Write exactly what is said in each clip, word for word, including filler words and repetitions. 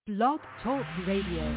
Blog Talk Radio.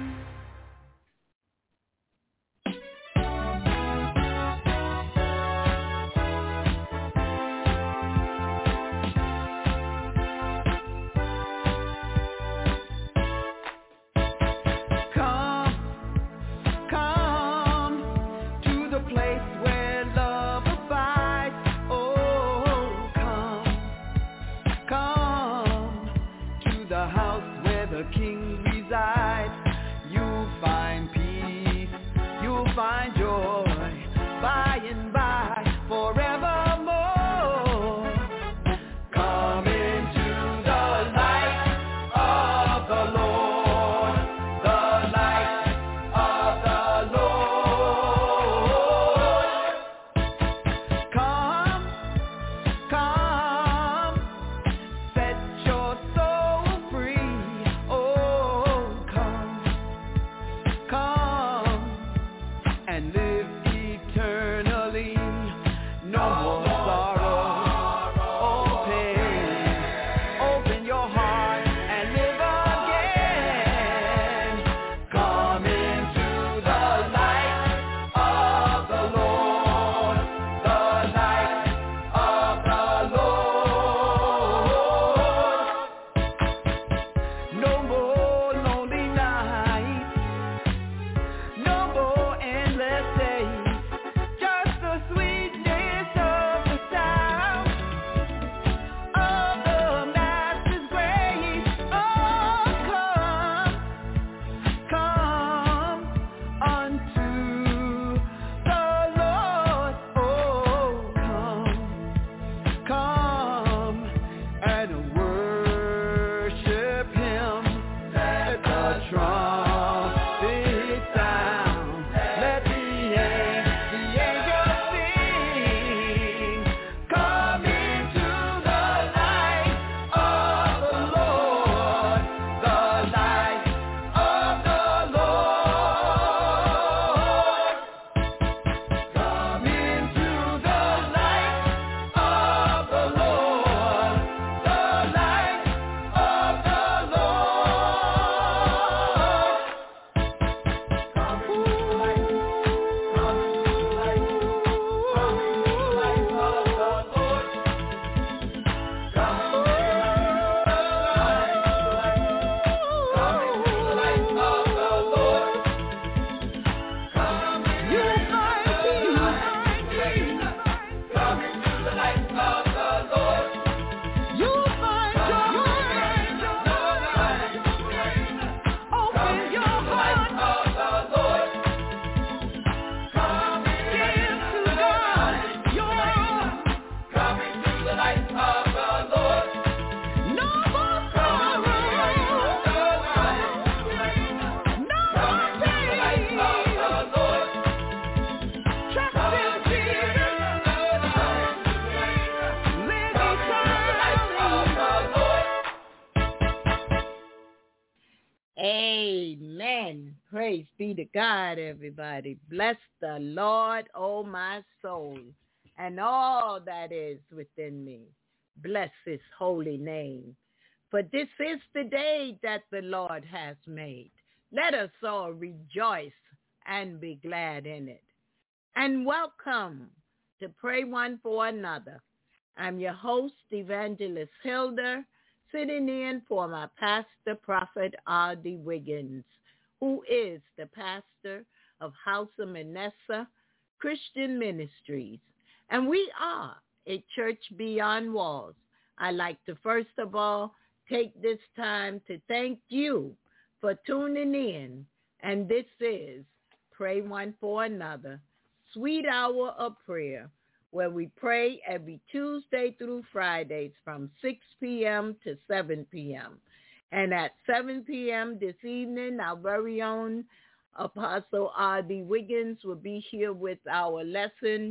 Amen. Praise be to God, everybody. Bless the Lord, oh my soul, and all that is within me. Bless his holy name. For this is the day that the Lord has made. Let us all rejoice and be glad in it. And welcome to Pray One for Another. I'm your host, Evangelist Hilda, sitting in for my pastor, Prophet R D. Wiggins, who is the pastor of House of Manasseh Christian Ministries. And we are a church beyond walls. I'd like to first of all take this time to thank you for tuning in. And this is Pray One for Another, Sweet Hour of Prayer, where we pray every Tuesday through Fridays from six p.m. to seven p.m. And at seven p.m. this evening, our very own Apostle R D. Wiggins will be here with our lesson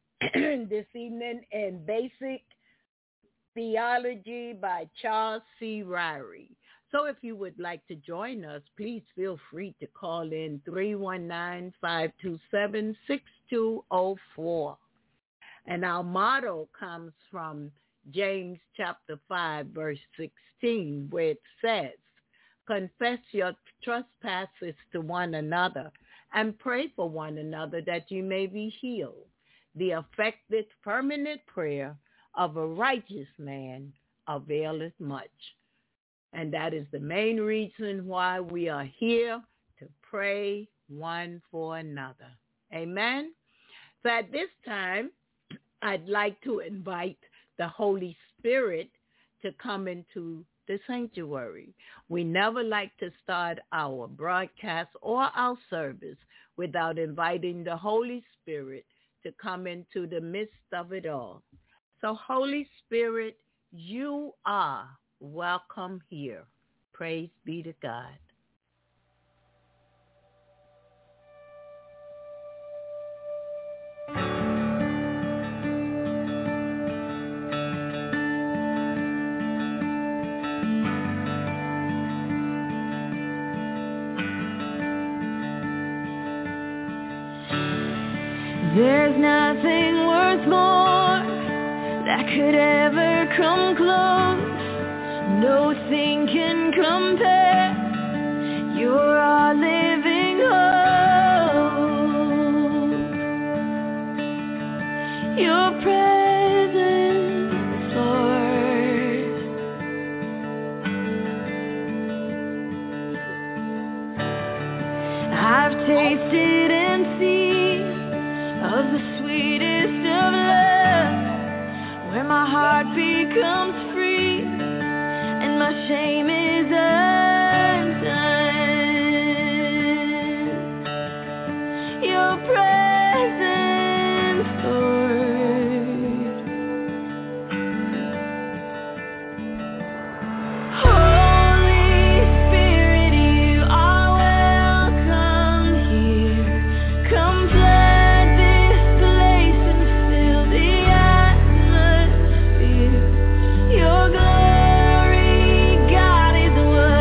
this evening in Basic Theology by Charles C. Ryrie. So if you would like to join us, please feel free to call in three one nine, five two seven, six two zero four. And our motto comes from James chapter five, verse sixteen, where it says, Confess your trespasses to one another and pray for one another that you may be healed. The effective, permanent prayer of a righteous man availeth much. And that is the main reason why we are here, to pray one for another. Amen. So at this time, I'd like to invite the Holy Spirit to come into the sanctuary. We never like to start our broadcast or our service without inviting the Holy Spirit to come into the midst of it all. So Holy Spirit, you are welcome here. Praise be to God. There's nothing worth more that could ever come close. Nothing can compare. You're our living hope. Your presence, Lord. I've tasted and seen of the sweetest of love, where my heart becomes free and my shame is undone. Your presence, Lord. Holy Spirit, you are welcome here. Come flood this place and fill the atmosphere. Your glory, God, is what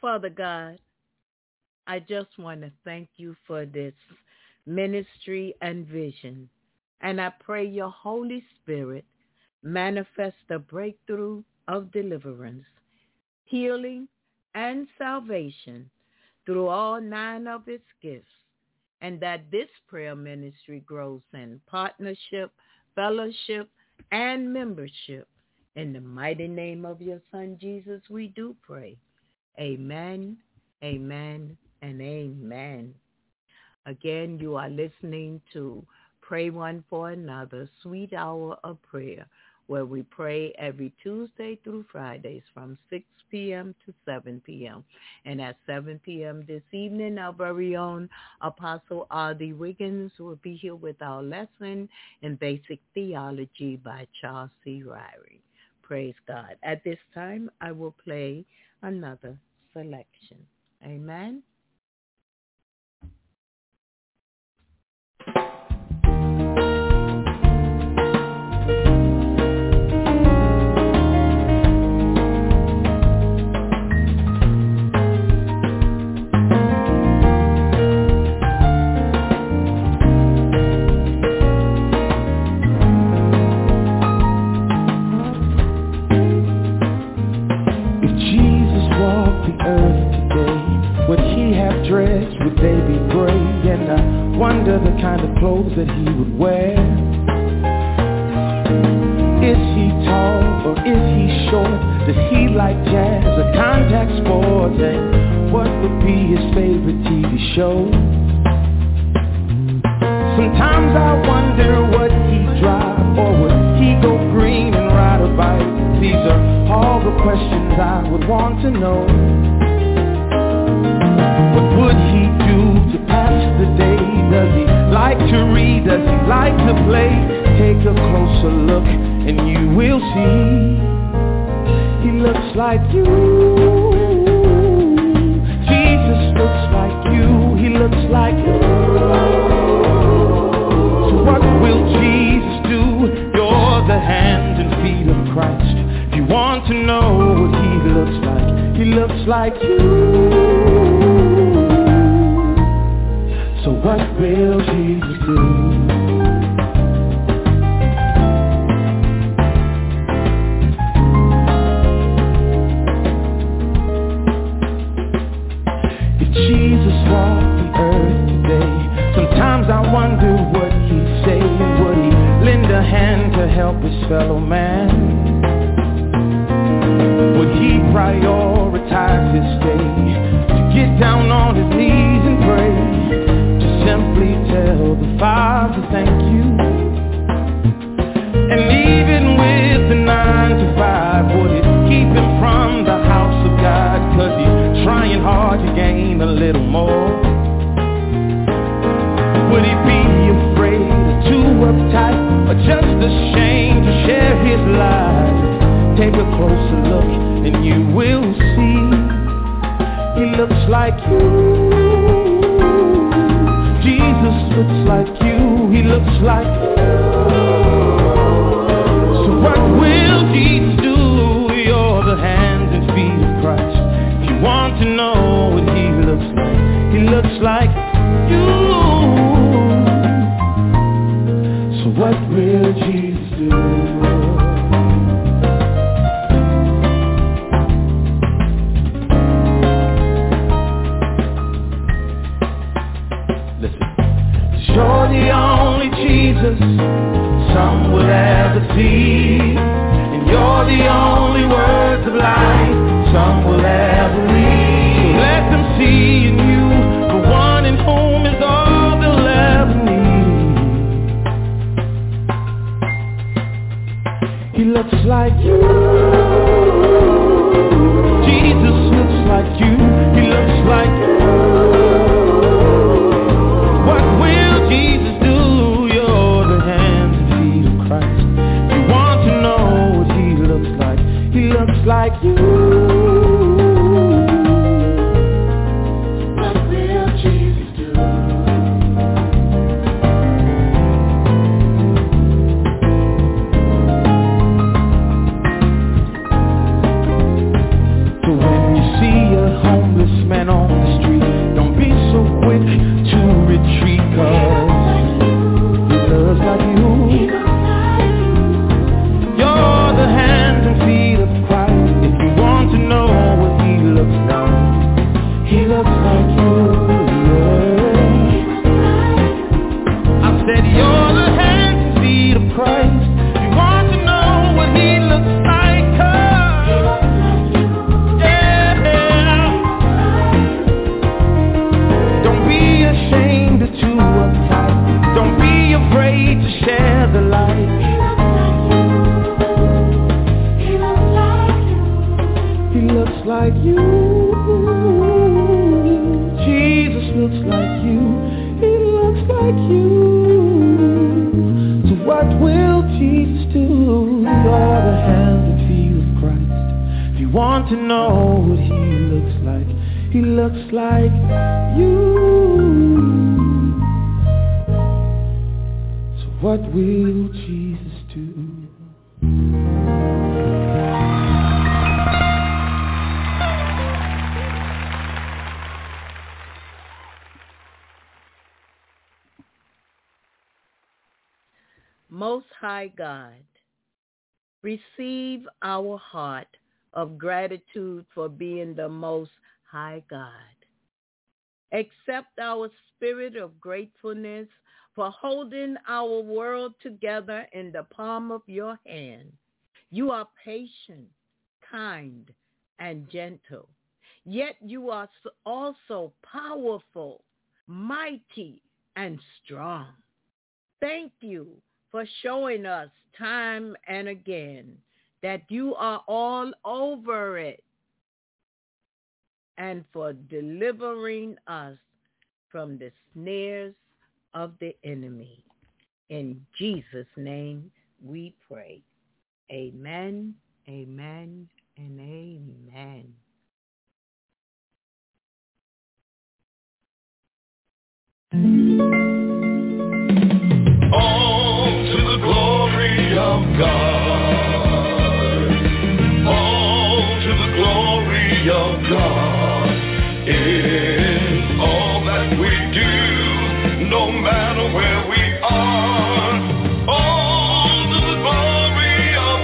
Father God, I just want to thank you for this ministry and vision. And I pray your Holy Spirit manifest a breakthrough of deliverance, healing, and salvation through all nine of its gifts, and that this prayer ministry grows in partnership, fellowship, and membership. In the mighty name of your Son, Jesus, we do pray. Amen, amen, and amen. Again, you are listening to Pray One for Another, Sweet Hour of Prayer, where we pray every Tuesday through Fridays from six p.m. to seven p.m. And at seven p.m. this evening, our very own Apostle Ardy Wiggins will be here with our lesson in Basic Theology by Charles C. Ryrie. Praise God. At this time, I will play another selection. Amen. Would they be gray? And I wonder the kind of clothes that he would wear. Is he tall or is he short? Does he like jazz or contact sports? And what would be his favorite T V show? Sometimes I wonder what he'd drive, or would he go green and ride a bike? These are all the questions I would want to know. What would he do to pass the day? Does he like to read? Does he like to play? Take a closer look and you will see he looks like you. Jesus looks like you. He looks like you. So what will Jesus do? You're the hands and feet of Christ. If you want to know what he looks like, he looks like you. So what will Jesus do? If Jesus walked the earth today, sometimes I wonder what he'd say. Would he lend a hand to help his fellow man? Would he prioritize his day to get down on his knees and pray? Simply tell the Father thank you. And even with the nine to five, would it keep him from the house of God? Cause he's trying hard to gain a little more. Would he be afraid or too uptight, or just ashamed to share his life? Take a closer look and you will see he looks like you. Jesus looks like you, he looks like you. So what will Jesus do? You're the hands and feet of Christ. If you want to know what he looks like, he looks like you. So what will Jesus do? You're the only Jesus some will ever see, and you're the only words of life some will ever read. Let them see in you the one in whom is all they'll ever need. He looks like you. Jesus looks like you. He looks like you. Like you. What will Jesus do? So when you see a homeless like you. Jesus looks like you. He looks like you. So what will Jesus do? You are the hands and feet of Christ. If you want to know what he looks like, he looks like you. So what will Jesus do? Most High God, receive our heart of gratitude for being the Most High God. Accept our spirit of gratefulness for holding our world together in the palm of your hand. You are patient, kind, and gentle. Yet you are also powerful, mighty, and strong. Thank you for showing us time and again that you are all over it, and for delivering us from the snares of the enemy. In Jesus' name we pray. Amen, amen, and amen. All to the glory of God. All to the glory of God is all that we do, no matter where we are. All to the glory of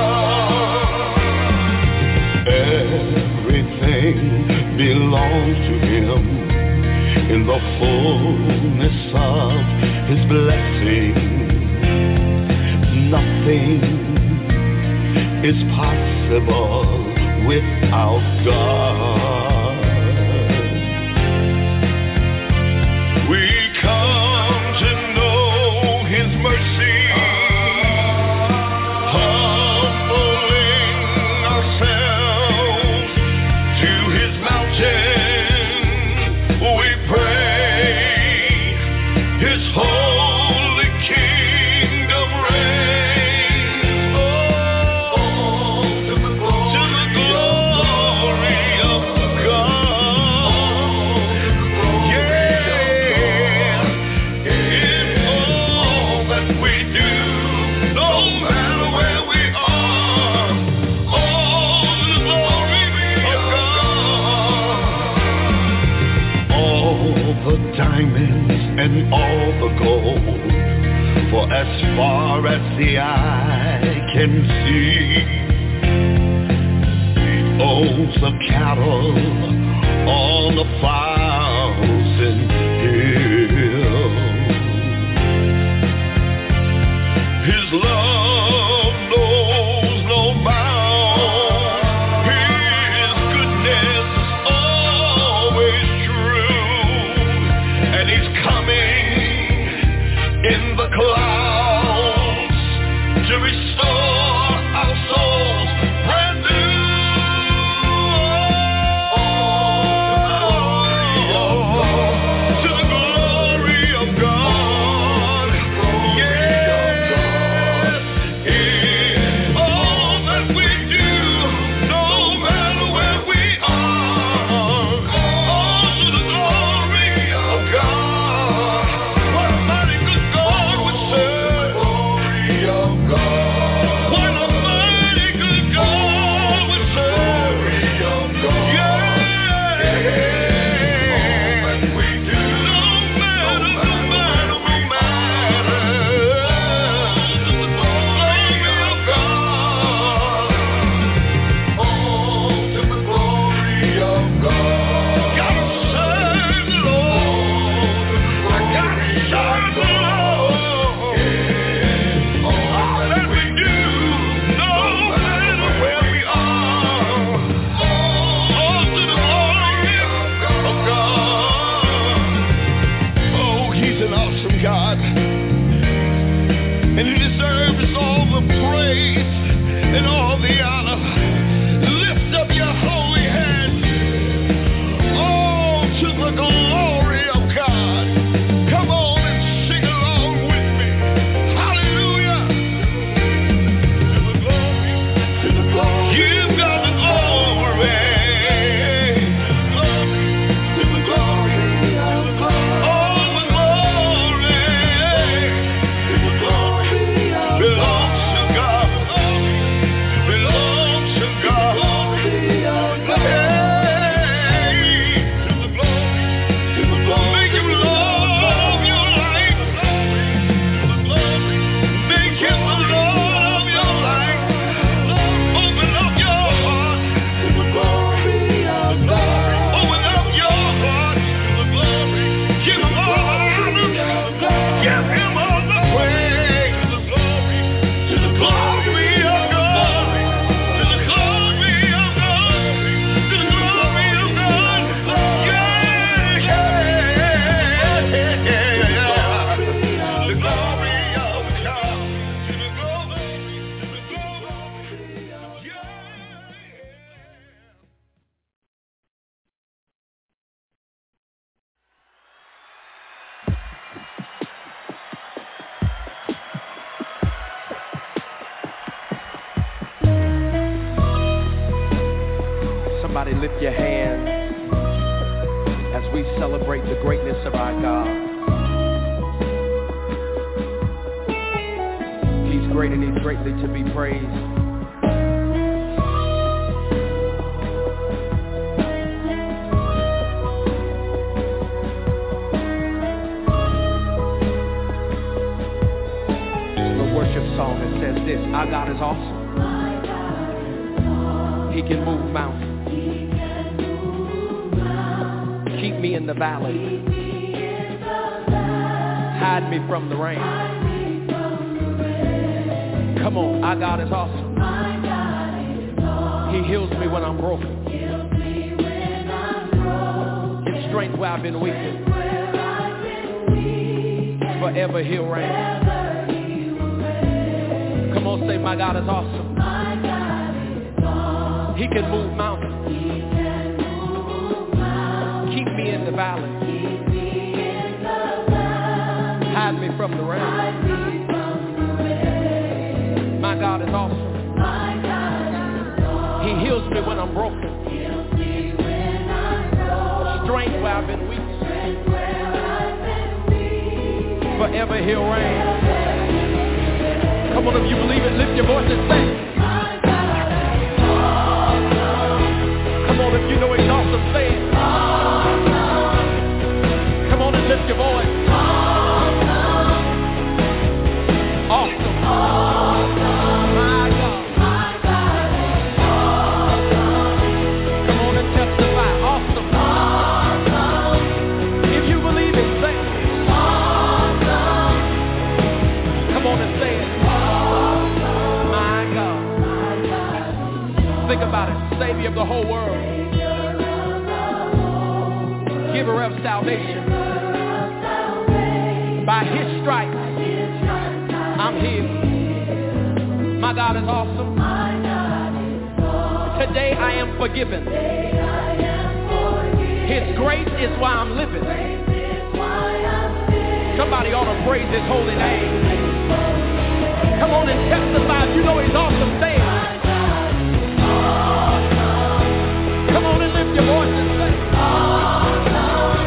God. Everything belongs to him in the fullness of his blessing. Nothing is possible without God. We come to know his mercy, humbling ourselves to his mountain. We pray his holy kingdom reigns. Oh, to the glory of God. Yeah, in all that we do, no matter where we are. Oh, to the glory of God. All the diamonds and all the gold, for as far as the eye can see, he owns the cattle on a thousand hills. His love knows no bounds. His goodness is always true, and he's coming in the clouds to restore our souls brand new. Oh, Somebody lift your hands as we celebrate the greatness of our God. He's great and he's greatly to be praised. Song that says this: our God is awesome. He can move mountains. Keep me in the valley. Hide me from the rain. Come on, our God is awesome. He heals me when I'm broken. Gives strength where I've been weak. Forever he'll reign. Come on, say, my God is awesome. My God is awesome. He can move mountains. He can move mountains. Keep me in the valley. Keep me in the valley. Hide me from the rain. Hide me from the rain. My God is awesome. My God is awesome. He heals me when I'm broken. Heals me when I'm broken. Strength where I've been weak. Strength where I've been weak. Forever he'll reign. Come on, if you believe it, lift your voice and say, my God is awesome. Come on, if you know it's awesome, say it. Awesome. Come on and lift your voice. Awesome. Awesome. Awesome. My God. My God is awesome. Come on and testify. Awesome. Awesome. If you believe it, say it. Awesome. Come on and say it. Think about it. Savior of the whole world. Giver of salvation. By his stripes, I'm healed. My God is awesome. Today I am forgiven. His grace is why I'm living. Somebody ought to praise his holy name. Come on and testify. If you know he's awesome, say it. Come on and lift your voice and say, awesome.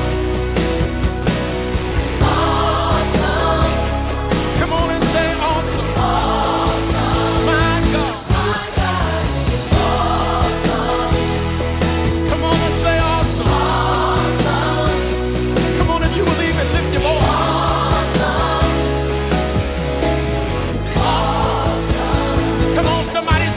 Awesome. Come on and say, awesome. Awesome. My God. My God is awesome. Come on and say, awesome. Awesome. Come on, if you believe it, lift your voice. Awesome. Awesome. Come on, somebody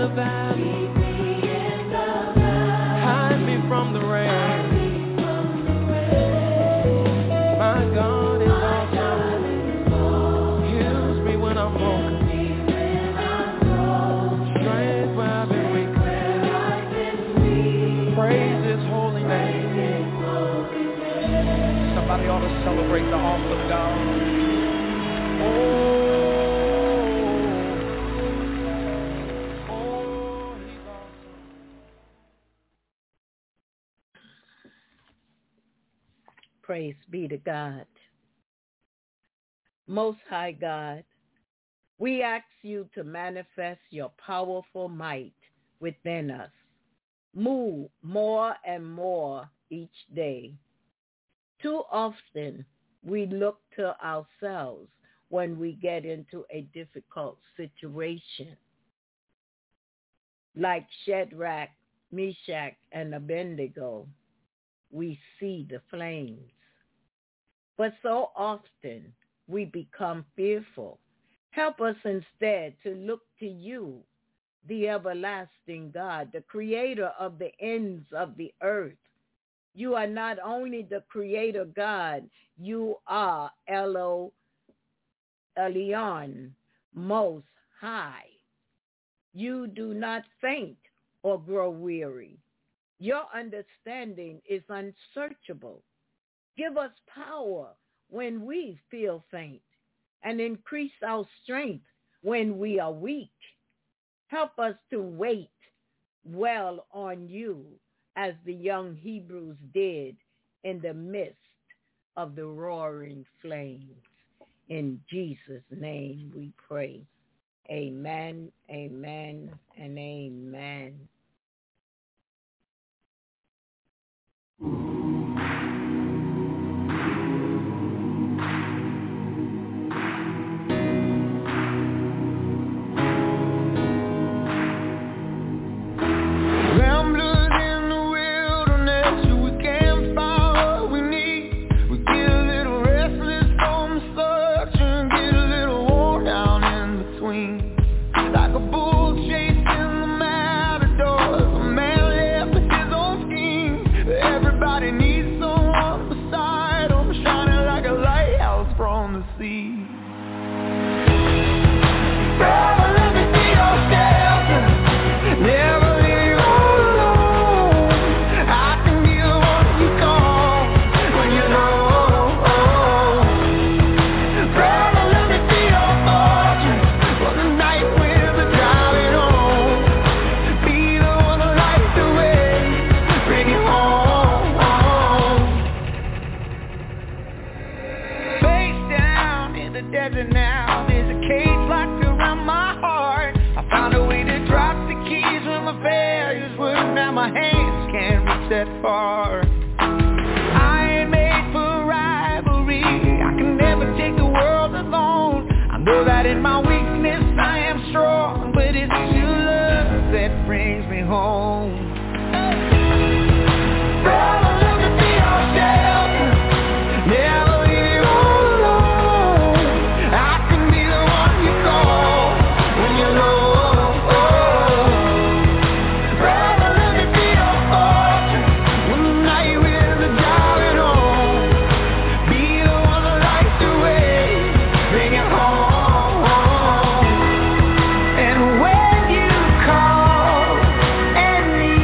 the valley. Hide me from the rain. My God is awesome. Heals me when I'm broken. Strength where I've been weak. Praise His holy name. Somebody ought to celebrate the awesome God. Oh, oh, He's awesome. Praise be to God. Most High God, we ask you to manifest your powerful might within us. Move more and more each day. Too often, we look to ourselves when we get into a difficult situation. Like Shadrach, Meshach, and Abednego, we see the flames. But so often, we become fearful. Help us instead to look to you, the everlasting God, the creator of the ends of the earth. You are not only the creator God, you are Elo Elyon, most high. You do not faint or grow weary. Your understanding is unsearchable. Give us power when we feel faint and increase our strength when we are weak. Help us to wait well on you as the young Hebrews did in the midst of the roaring flames. In Jesus' name we pray. Amen, amen, and amen. That far. I ain't made for rivalry. I can never take the world alone. I know that in my weakness I am strong, but it's your love that brings me home. Brother, let me be your shelter. Never leave you alone. I can be the one you call when you're low. And when you call and need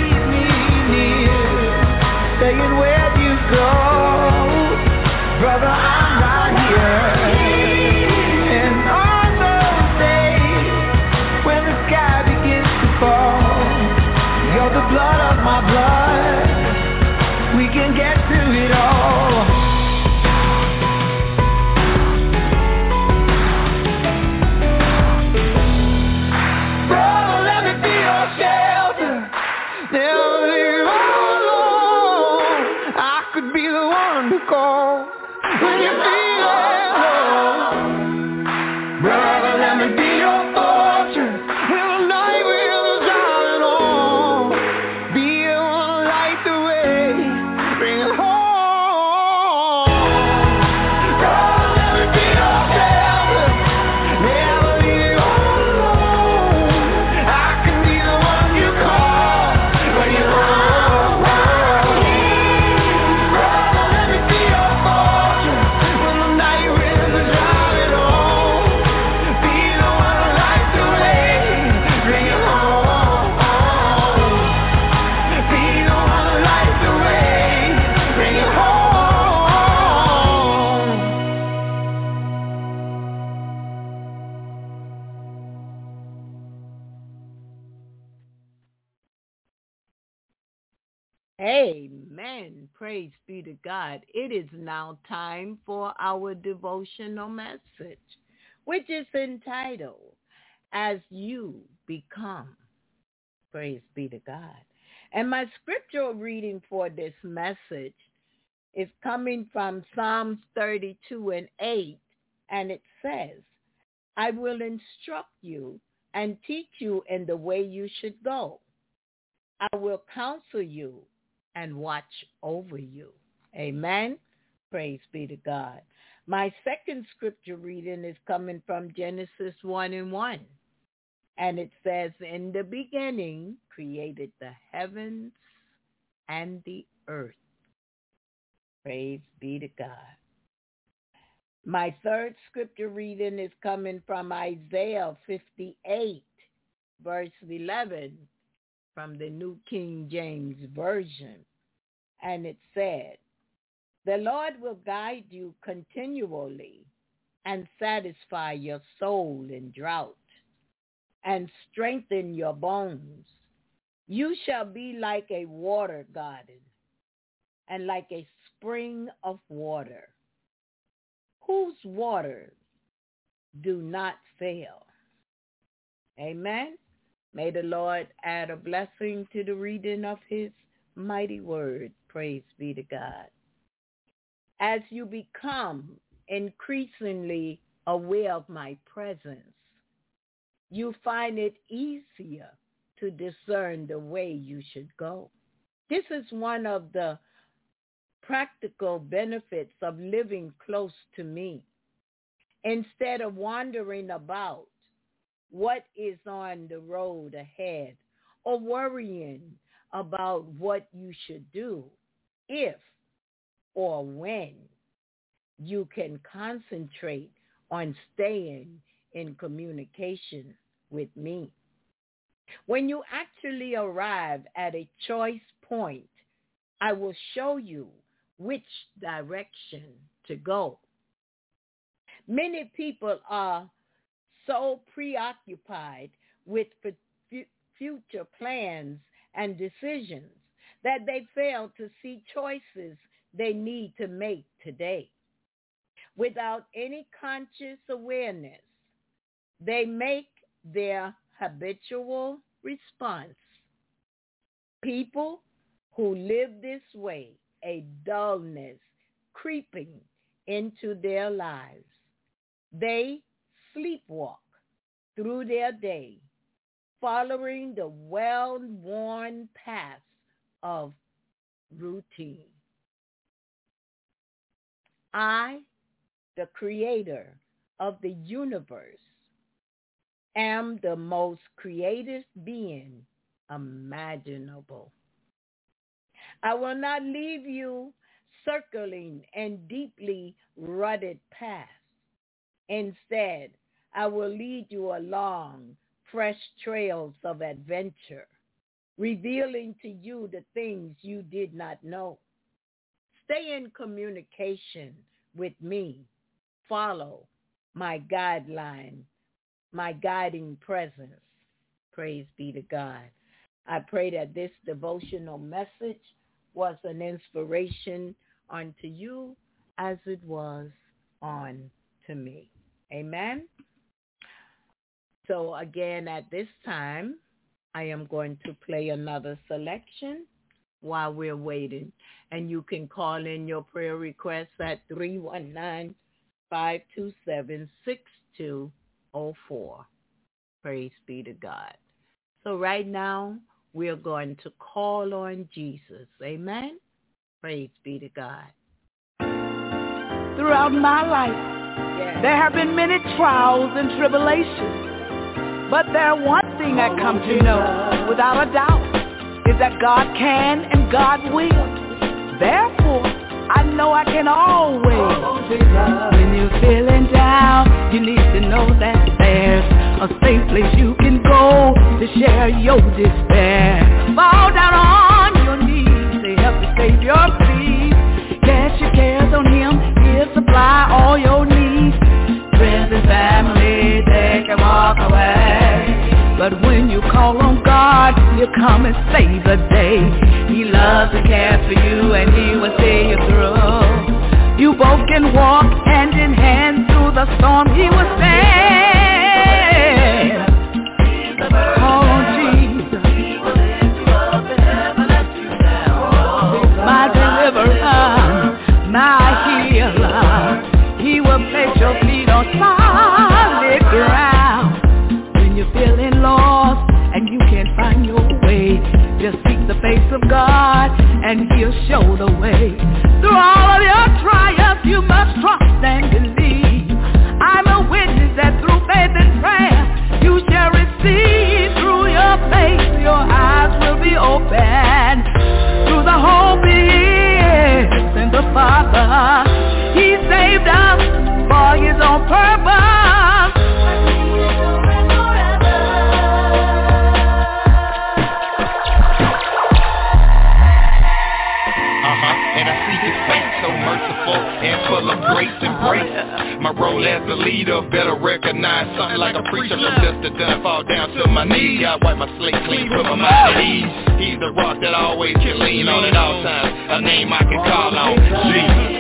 Amen. Praise be to God. It is now time for our devotional message, which is entitled, As You Become. Praise be to God. And my scriptural reading for this message is coming from Psalms thirty-two and eight, and it says, I will instruct you and teach you in the way you should go. I will counsel you and watch over you. Amen. Praise be to God. My second scripture reading is coming from Genesis one and one. And it says, in the beginning created the heavens and the earth. Praise be to God. My third scripture reading is coming from Isaiah fifty-eight, verse eleven, from the New King James Version. And it said, the Lord will guide you continually and satisfy your soul in drought and strengthen your bones. You shall be like a water garden and like a spring of water, whose waters do not fail. Amen. May the Lord add a blessing to the reading of his mighty word. Praise be to God. As you become increasingly aware of my presence, you find it easier to discern the way you should go. This is one of the practical benefits of living close to me. Instead of wandering about what is on the road ahead or worrying about what you should do, if or when you can concentrate on staying in communication with me. When you actually arrive at a choice point, I will show you which direction to go. Many people are so preoccupied with f- future plans and decisions that they fail to see choices they need to make today. Without any conscious awareness, they make their habitual response. People who live this way, a dullness creeping into their lives. They sleepwalk through their day, following the well-worn path of routine. I, the creator of the universe, am the most creative being imaginable. I will not leave you circling in deeply rutted paths. Instead, I will lead you along fresh trails of adventure, revealing to you the things you did not know. Stay in communication with me. Follow my guideline, my guiding presence. Praise be to God. I pray that this devotional message was an inspiration unto you as it was on to me. Amen. So again, at this time, I am going to play another selection while we're waiting. And you can call in your prayer requests at three one nine, five two seven, six two zero four. Praise be to God. So right now, we're going to call on Jesus. Amen. Praise be to God. Throughout my life, yes, there have been many trials and tribulations. But there's one thing I come to know without a doubt is that God can and God will. Therefore, I know I can always. When you're feeling down, you need to know that there's a safe place you can go to share your despair. Fall down on your knees to help the Savior please. Cast your cares on him, he'll supply all your needs. Friends and family, they can walk away. But when you call on God, he'll come and save the day. He loves and cares for you, and he will see you through. You both can walk hand in hand through the storm. He will stand. Call on Jesus. He will lift you up and never let you down. My deliverer, my healer. He will place your feet on solid ground. When you're feeling lost and you can't find your way, just seek the face of God and he'll show the way. Through all of your trials, you must trust and believe. I'm a witness that through faith and prayer, you shall receive. Through your faith, your eyes will be open. Through the hope is in the Father. He saved us for his own purpose. And I see his face so merciful and full of grace and grace. My role as a leader better recognize something like a preacher from dust to dust, fall down to my knees. God wipe my slate clean, put my mind at ease. He's the rock that I always can lean on at all times, a name I can call on, Jesus.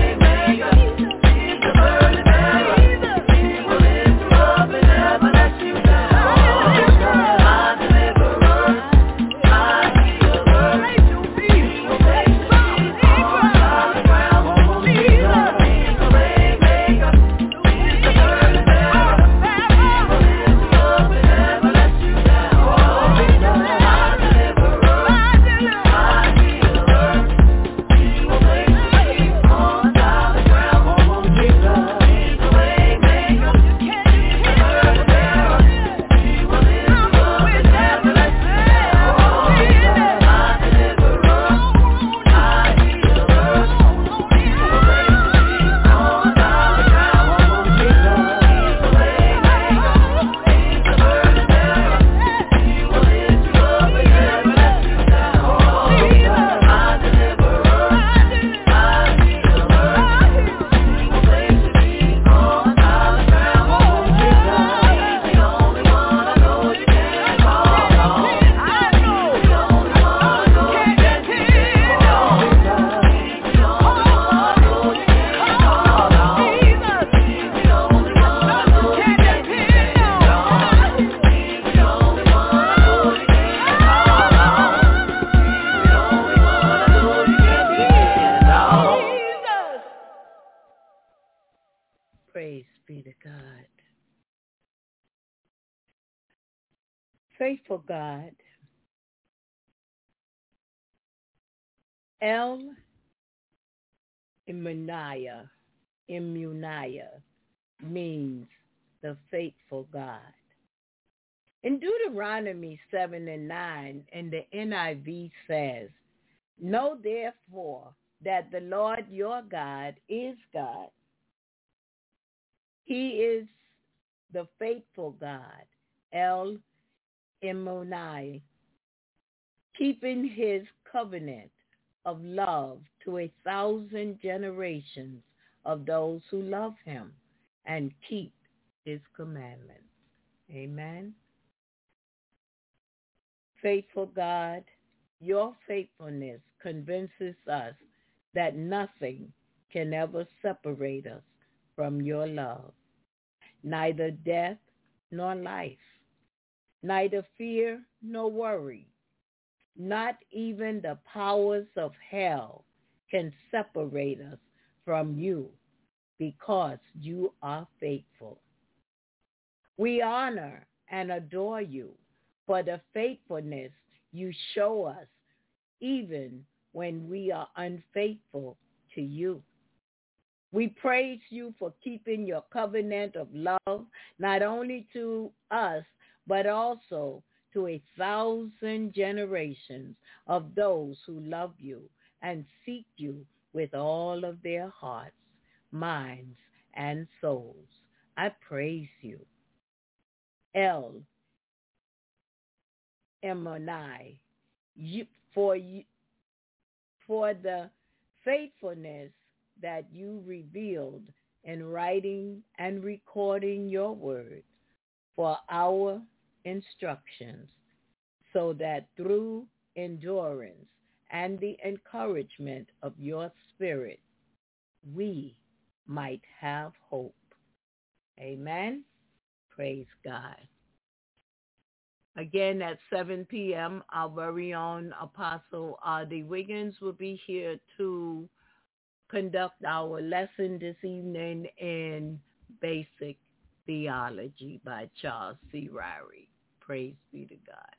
Faithful God, El Immuniah, Immuniah means the faithful God. In Deuteronomy seven and nine, and the N I V says, know therefore that the Lord your God is God. He is the faithful God, El Immuniah, keeping his covenant of love to a thousand generations of those who love him and keep his commandments. Amen. Faithful God, your faithfulness convinces us that nothing can ever separate us from your love, neither death nor life, neither fear nor worry. Not even the powers of hell can separate us from you because you are faithful. We honor and adore you for the faithfulness you show us even when we are unfaithful to you. We praise you for keeping your covenant of love not only to us, but also to a thousand generations of those who love you and seek you with all of their hearts, minds, and souls. I praise you. El Immuniah, you, for, you, for the faithfulness that you revealed in writing and recording your word for our instructions. so that through endurance and the encouragement of your spirit, we might have hope. Amen. Praise God. Again, at seven p.m., our very own Apostle R D. Wiggins will be here to conduct our lesson this evening in Basic Theology by Charles C. Ryrie. Praise be to God.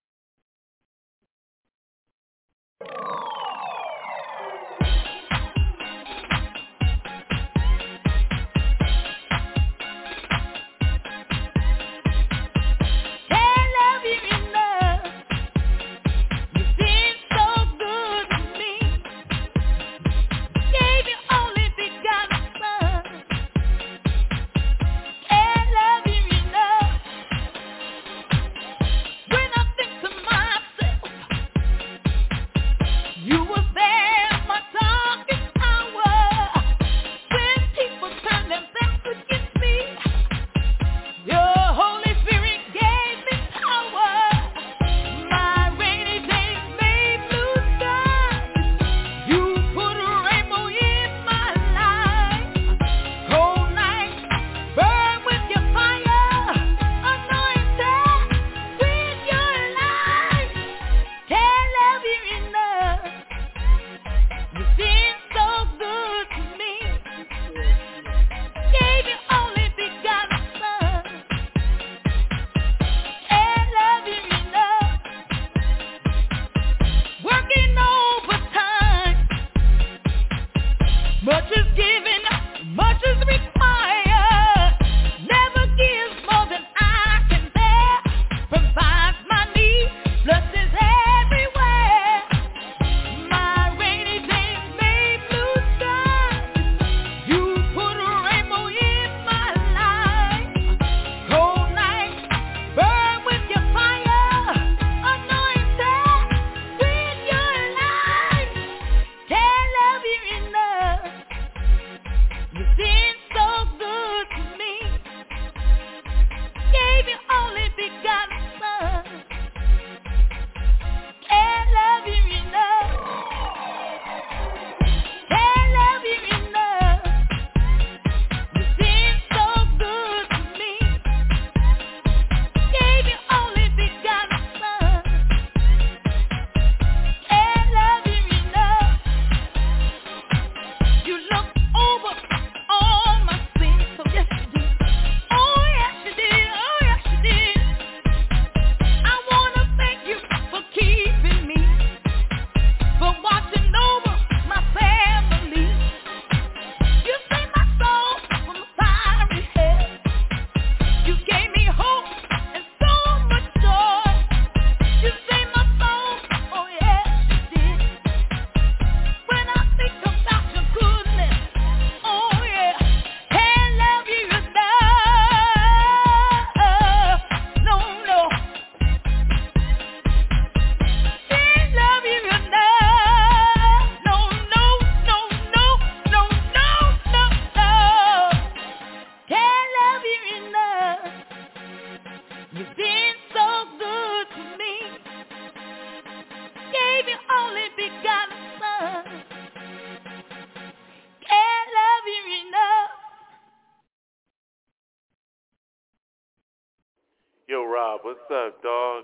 Yo, Rob, what's up, dog?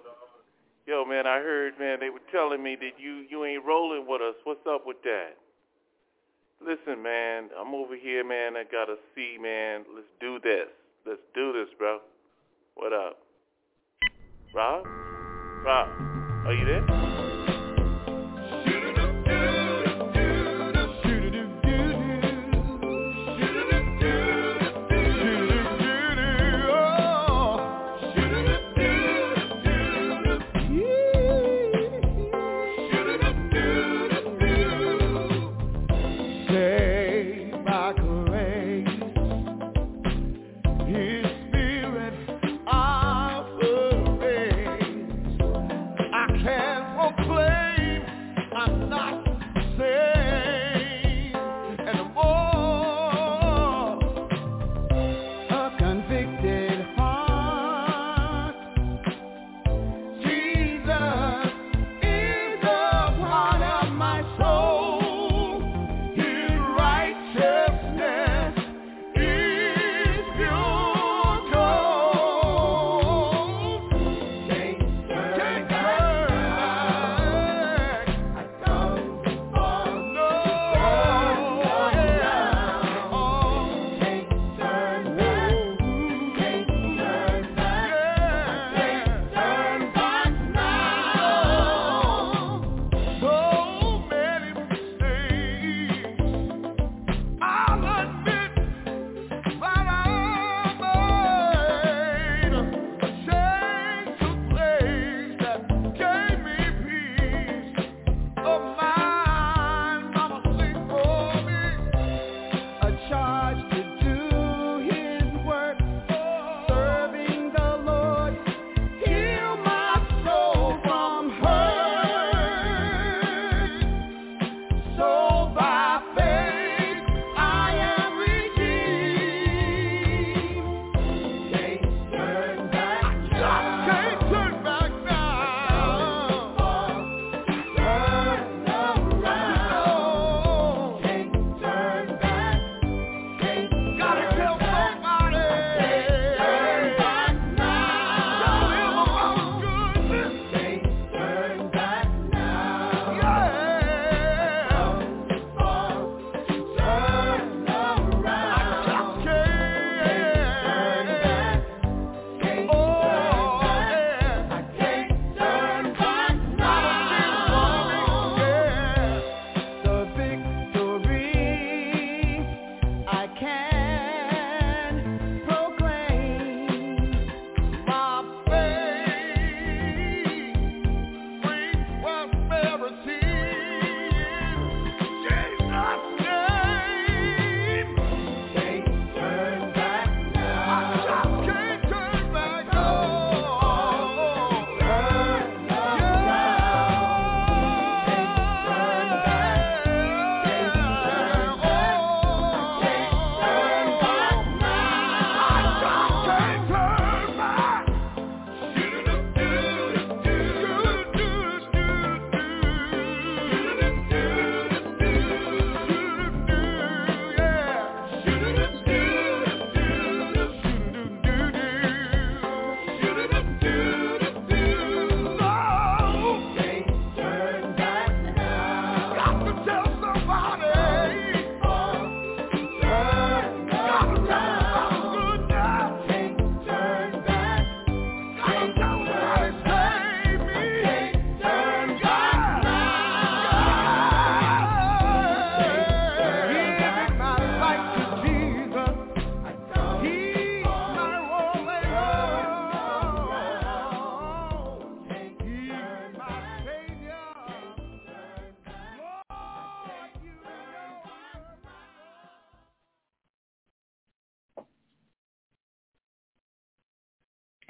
Yo, man, I heard, man, they were telling me that you, you ain't rolling with us. What's up with that? Listen, man, I'm over here, man. I got to see, man. Let's do this. Let's do this, bro. What up? Rob? Rob, are you there? Can't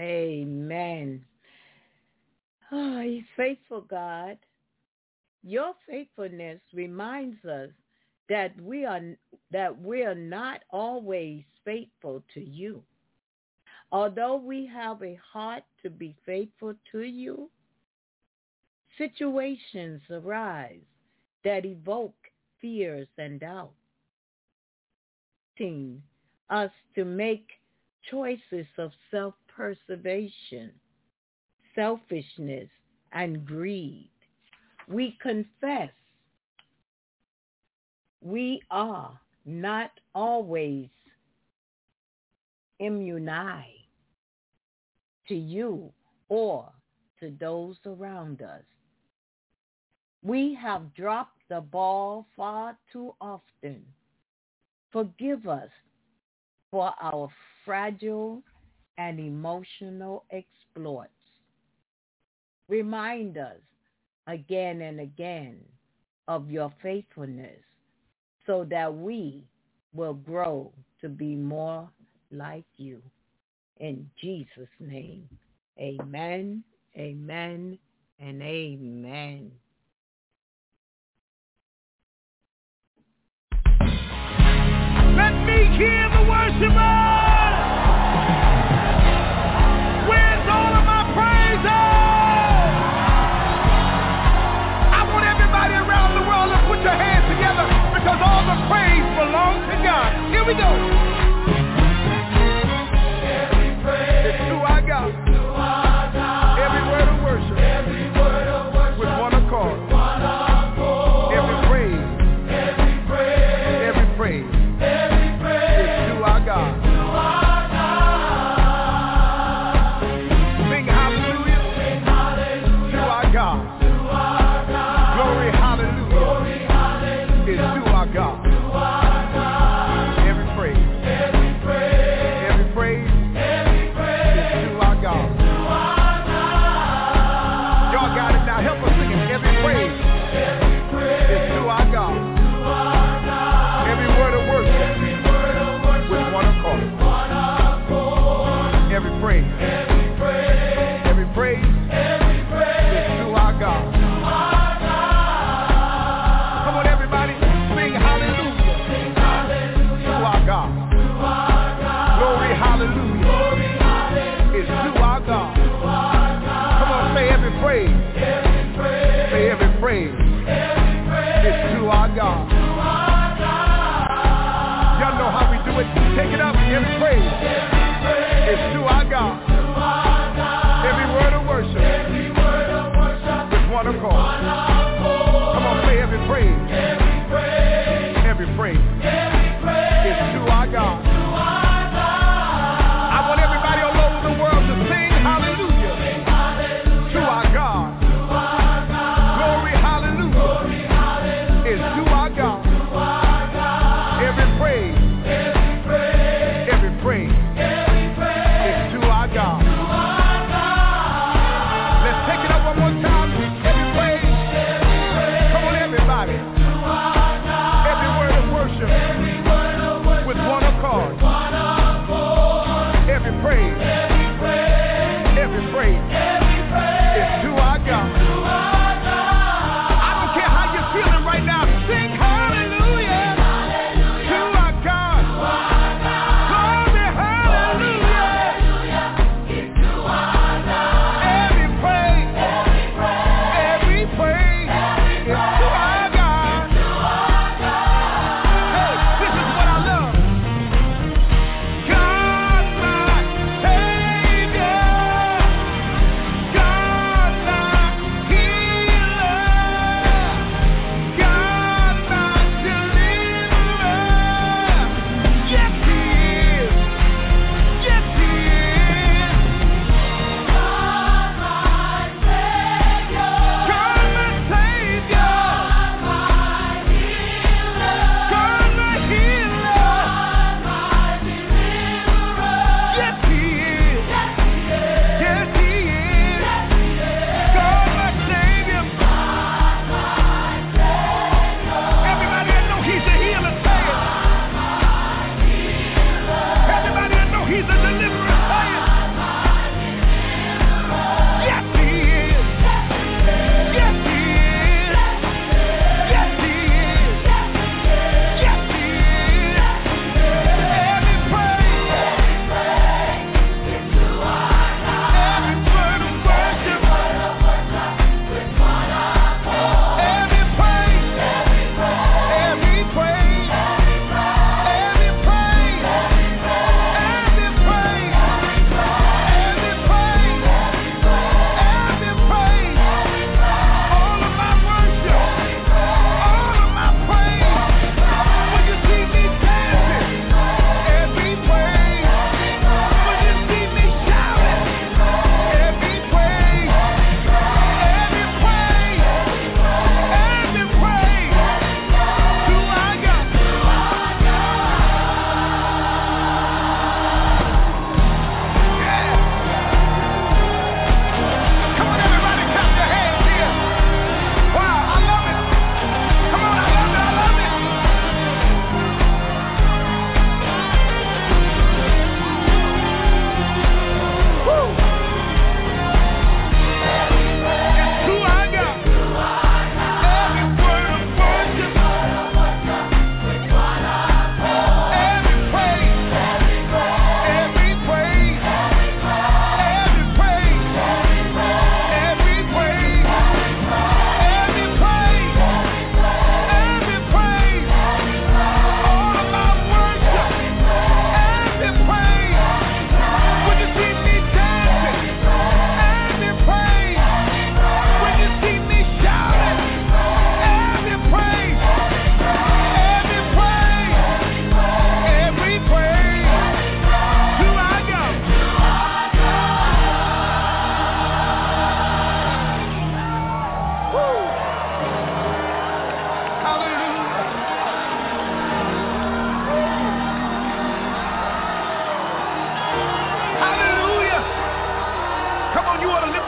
Amen. Oh, he's faithful, God. Your faithfulness reminds us that we are that we are not always faithful to you. Although we have a heart to be faithful to you, situations arise that evoke fears and doubt, teaching us to make choices of self-preservation, selfishness, and greed. We confess we are not always immunized to you or to those around us. We have dropped the ball far too often. Forgive us for our fragile and emotional exploits. Remind us again and again of your faithfulness so that we will grow to be more like you. In Jesus' name, amen, amen, and amen. Let me hear the worshipers. Where's all of my praises? I want everybody around the world to put your hands together because all the praise belongs to God. Here we go. Every praise is to our God. To our God. Every word of worship. Every word of worship. With one accord. One accord. Every praise. Every praise. Every praise. God. To our God. Sing hallelujah. Sing hallelujah. To our God. To our God. Glory hallelujah. Glory hallelujah. Is to our God. To our God. Every praise. Every praise. Every praise. Every praise. Is to our God. To our God. Y'all got it now. Help us sing it. Every praise. Every praise. Is to our God. To our God. Every word of worship. Every one accord. One accord. Every praise. Every praise. Every praise. Every praise. Is to our God. To our God. Come on, everybody. Sing hallelujah. Sing hallelujah. To our God. To our God. Glory hallelujah. Glory hallelujah. Is to our God. To our God. Come on, say every praise. Every praise. Say every praise. Every praise. Is to our God. To our God. Y'all know how we do it. Take it up, every praise, every praise is to our God. To our God. Every word of worship, every word of worship with one accord. One accord. Come on, say every praise, every praise, every praise, every praise is to our God. To our God. I want everybody all over the world to sing hallelujah, sing hallelujah. To our God. To our God. Glory hallelujah, glory hallelujah. Is to our God. To our God. Every praise. Praise. Every praise is to our God. To our God. Let's take it up one more time. Every praise. Every praise. Come on, everybody. To our God. Every word of worship. Every word of worship. With one accord. One accord. Every praise. Every praise. Every praise. Every praise is to our God. To our God. I don't care how you're feeling right now. Sing hallelujah. Hallelujah. To our God. To our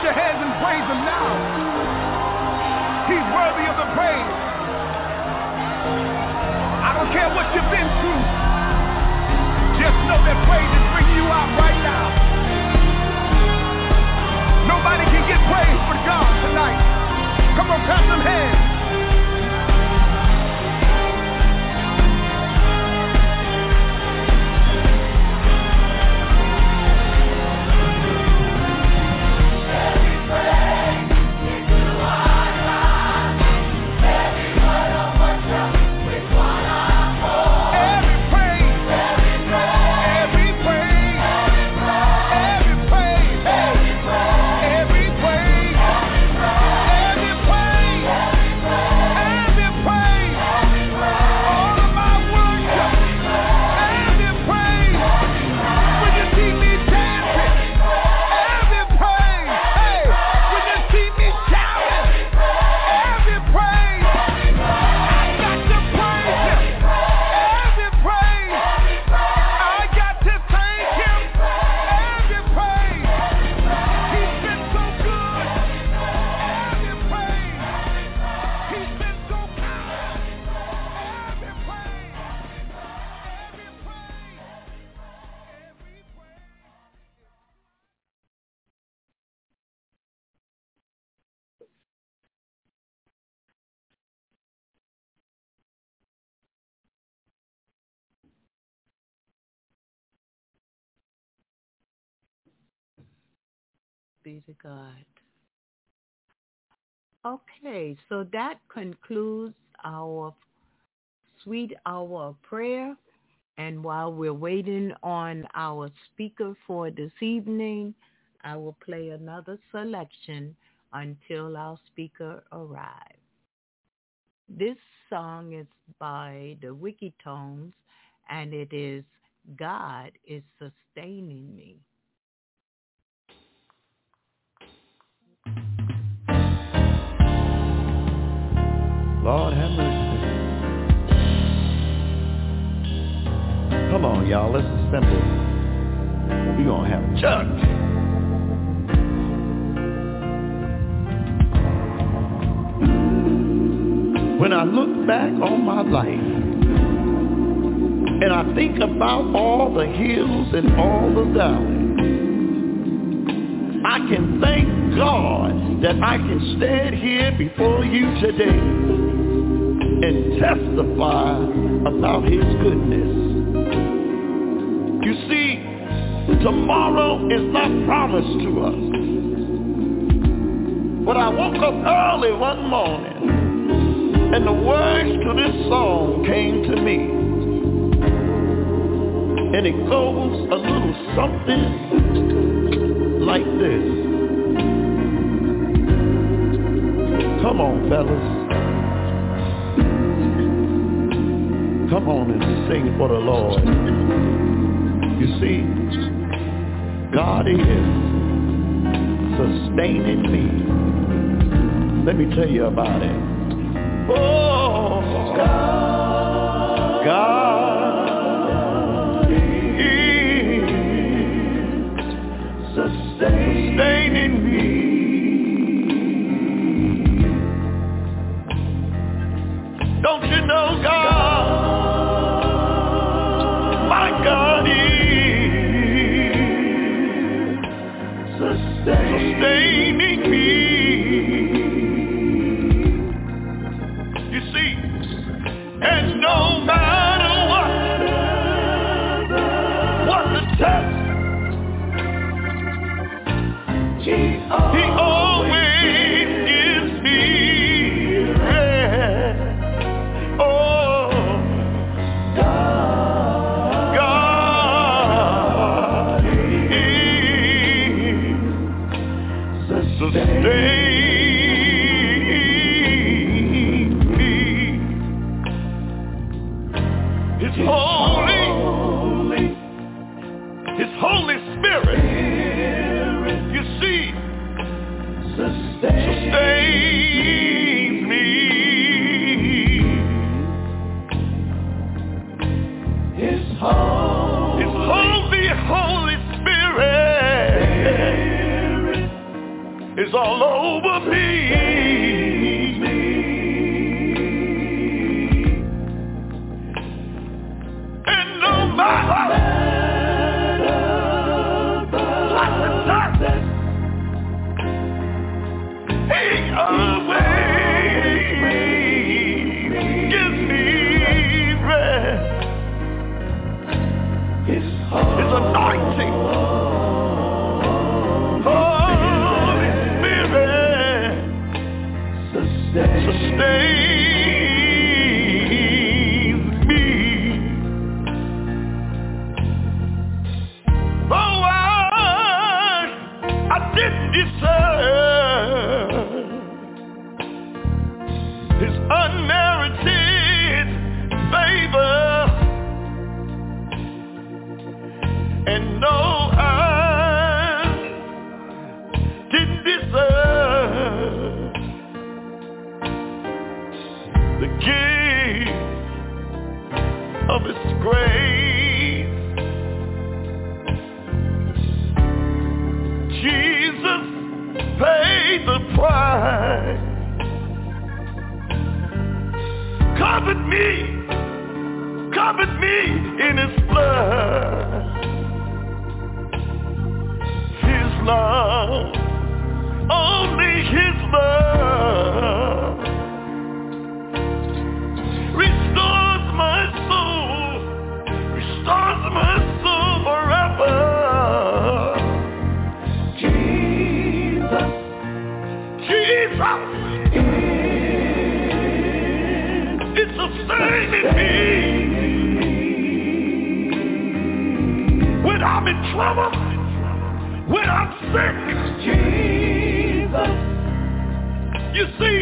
your hands and praise him now. He's worthy of the praise. I don't care what you've been through. Just know that praise is bringing you out right now. Nobody can get praise but God tonight. Come on, clap them hands. Be to God. Okay, so that concludes our sweet hour of prayer. And while we're waiting on our speaker for this evening, I will play another selection until our speaker arrives. This song is by the Wikitones, and it is God is Sustaining Me. Lord have mercy. Come on, y'all. Let's assemble. We're going to have church. When I look back on my life and I think about all the hills and all the valleys, I can thank God that I can stand here before you today and testify about his goodness. You see, tomorrow is not promised to us. But I woke up early one morning and the words to this song came to me. And it goes a little something like this. Come on, fellas. Come on and sing for the Lord. You see, God is sustaining me. Let me tell you about it. Oh, God, God is sustaining me. Don't you know God, my God is sustaining me. You see, and no matter what, what the test, He always gives me rest. Oh, God, God is sustaining me. His holy, His Holy Spirit, you see, is all over me. And no matter what the darkness, He always gives me rest. His, His anointing, Holy Spirit, sustains me. Oh, I, I didn't deserve His unmerited favor. And no, I didn't deserve the gift of His grace. Jesus paid the price, covered me, covered me in His blood. Love, only His love restores my soul, restores my soul forever. Jesus, Jesus, it's sustaining me when I'm in trouble. When I'm sick, Jesus, you see,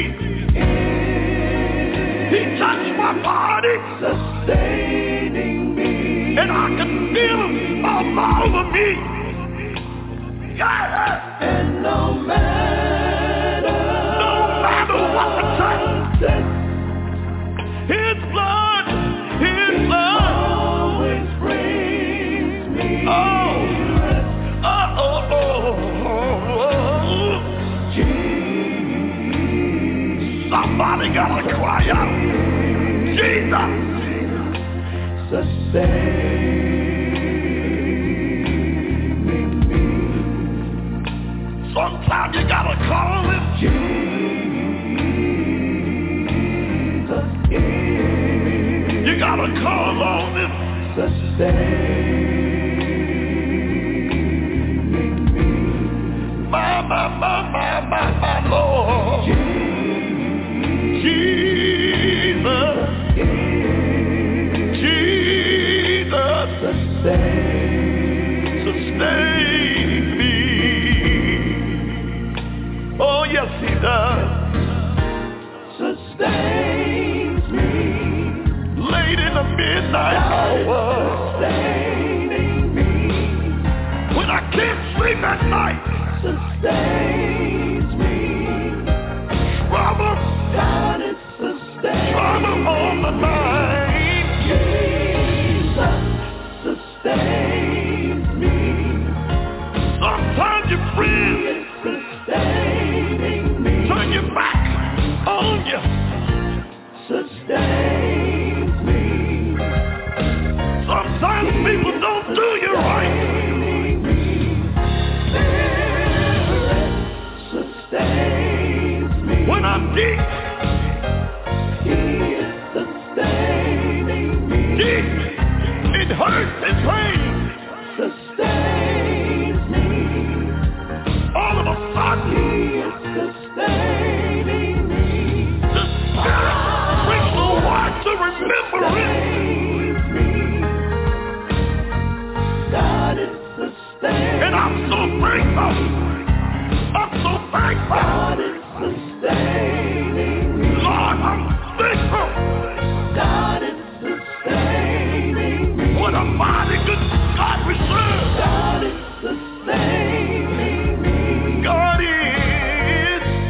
He touched my body, sustaining me, and I can feel Him all over me. Yeah. And no matter, no matter what the time, His blood, His blood always brings me. Oh. Somebody gotta cry out, Jesus, sustaining me. Sometimes you gotta call Him, Jesus. You gotta call on Him, sustaining me. My, my, my, my, my, my Lord. Jesus, Jesus, sustain, sustain me. Oh, yes, He does. Sustains me. Late in the midnight hour. Sustaining me. When I can't sleep at night. Sustains me. Trouble. God is sustaining. Trouble on the mind. Jesus sustains me. Sometimes your friends is sustaining me. Turn your back on you. Sustains me. Sometimes people don't do you right. Sustains me. When I'm deep, He is sustaining me. Deep in hurt and pain, sustains me. All of a sudden, He is sustaining me. The Spirit brings the word to remembrance. God is sustaining. And I'm so thankful. I'm so thankful. God is sustaining me. Lord, I'm thankful. God is sustaining me. What a mighty good God we serve. God is sustaining me. God is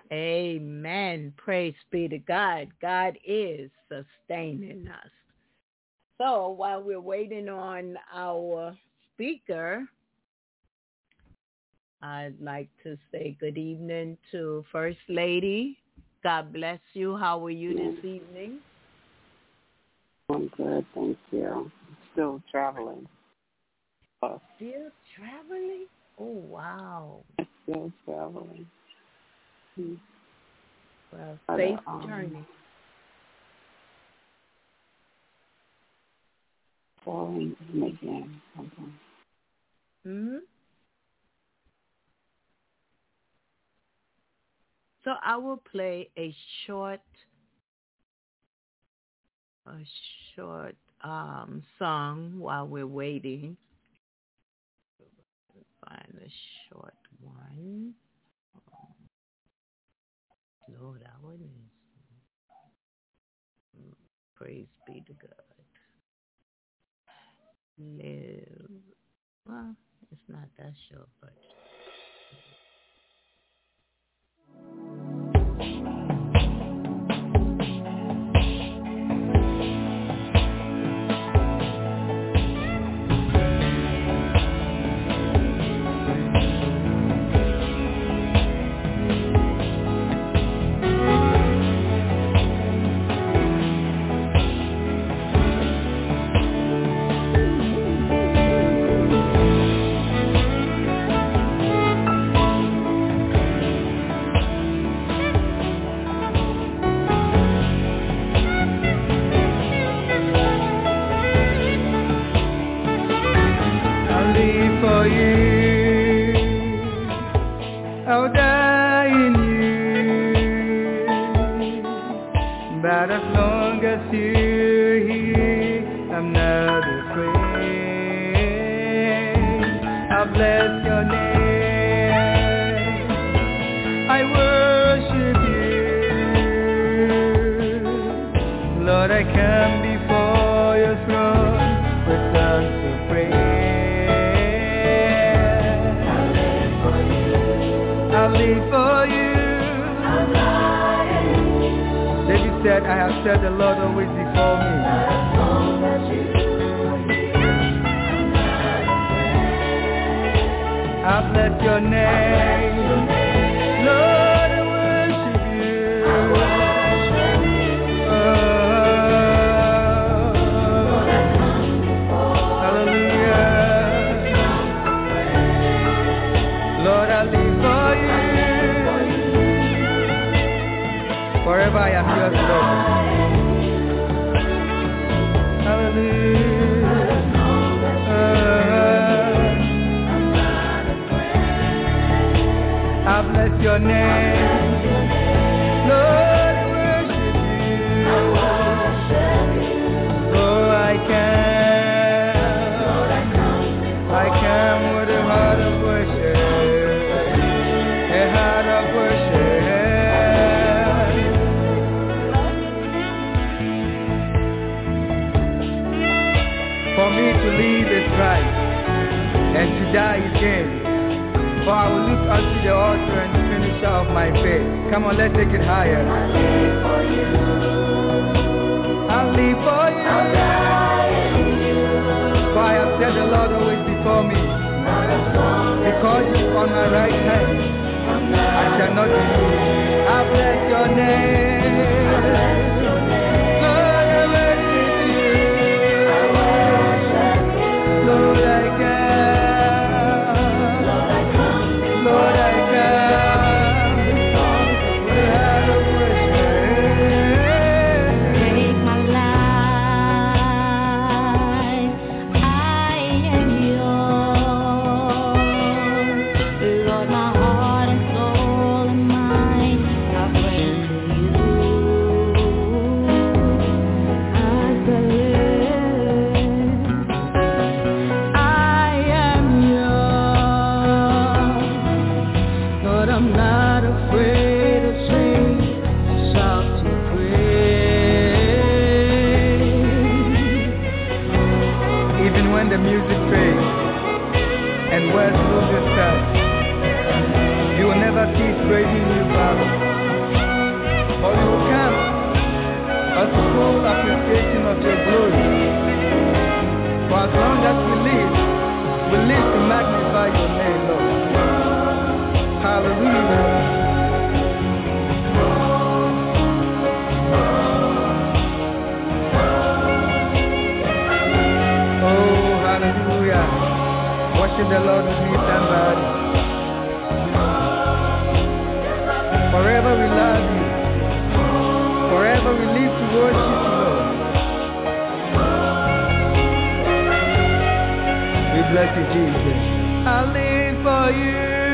Amen. Praise be to God. God is sustaining us. So while we're waiting on our speaker, I'd like to say good evening to First Lady. God bless you. How are you this evening? I'm good, thank you. Still traveling. Uh, Still traveling? Oh, wow. Still traveling. Hmm. Well, but, safe um, journey. Falling again. Okay. Mm-hmm. So I will play a short, a short um, song while we're waiting. Find a short one. Lord, I wouldn't. Praise be to God. Live. Well, it's not that short, but. and words lose yourself. You will never cease praising you, Father. Hallelujah. Oh, hallelujah. Worship the Lord with me, somebody. Forever we love you. Forever we live to worship you, Lord. We bless you, Jesus. I live for you.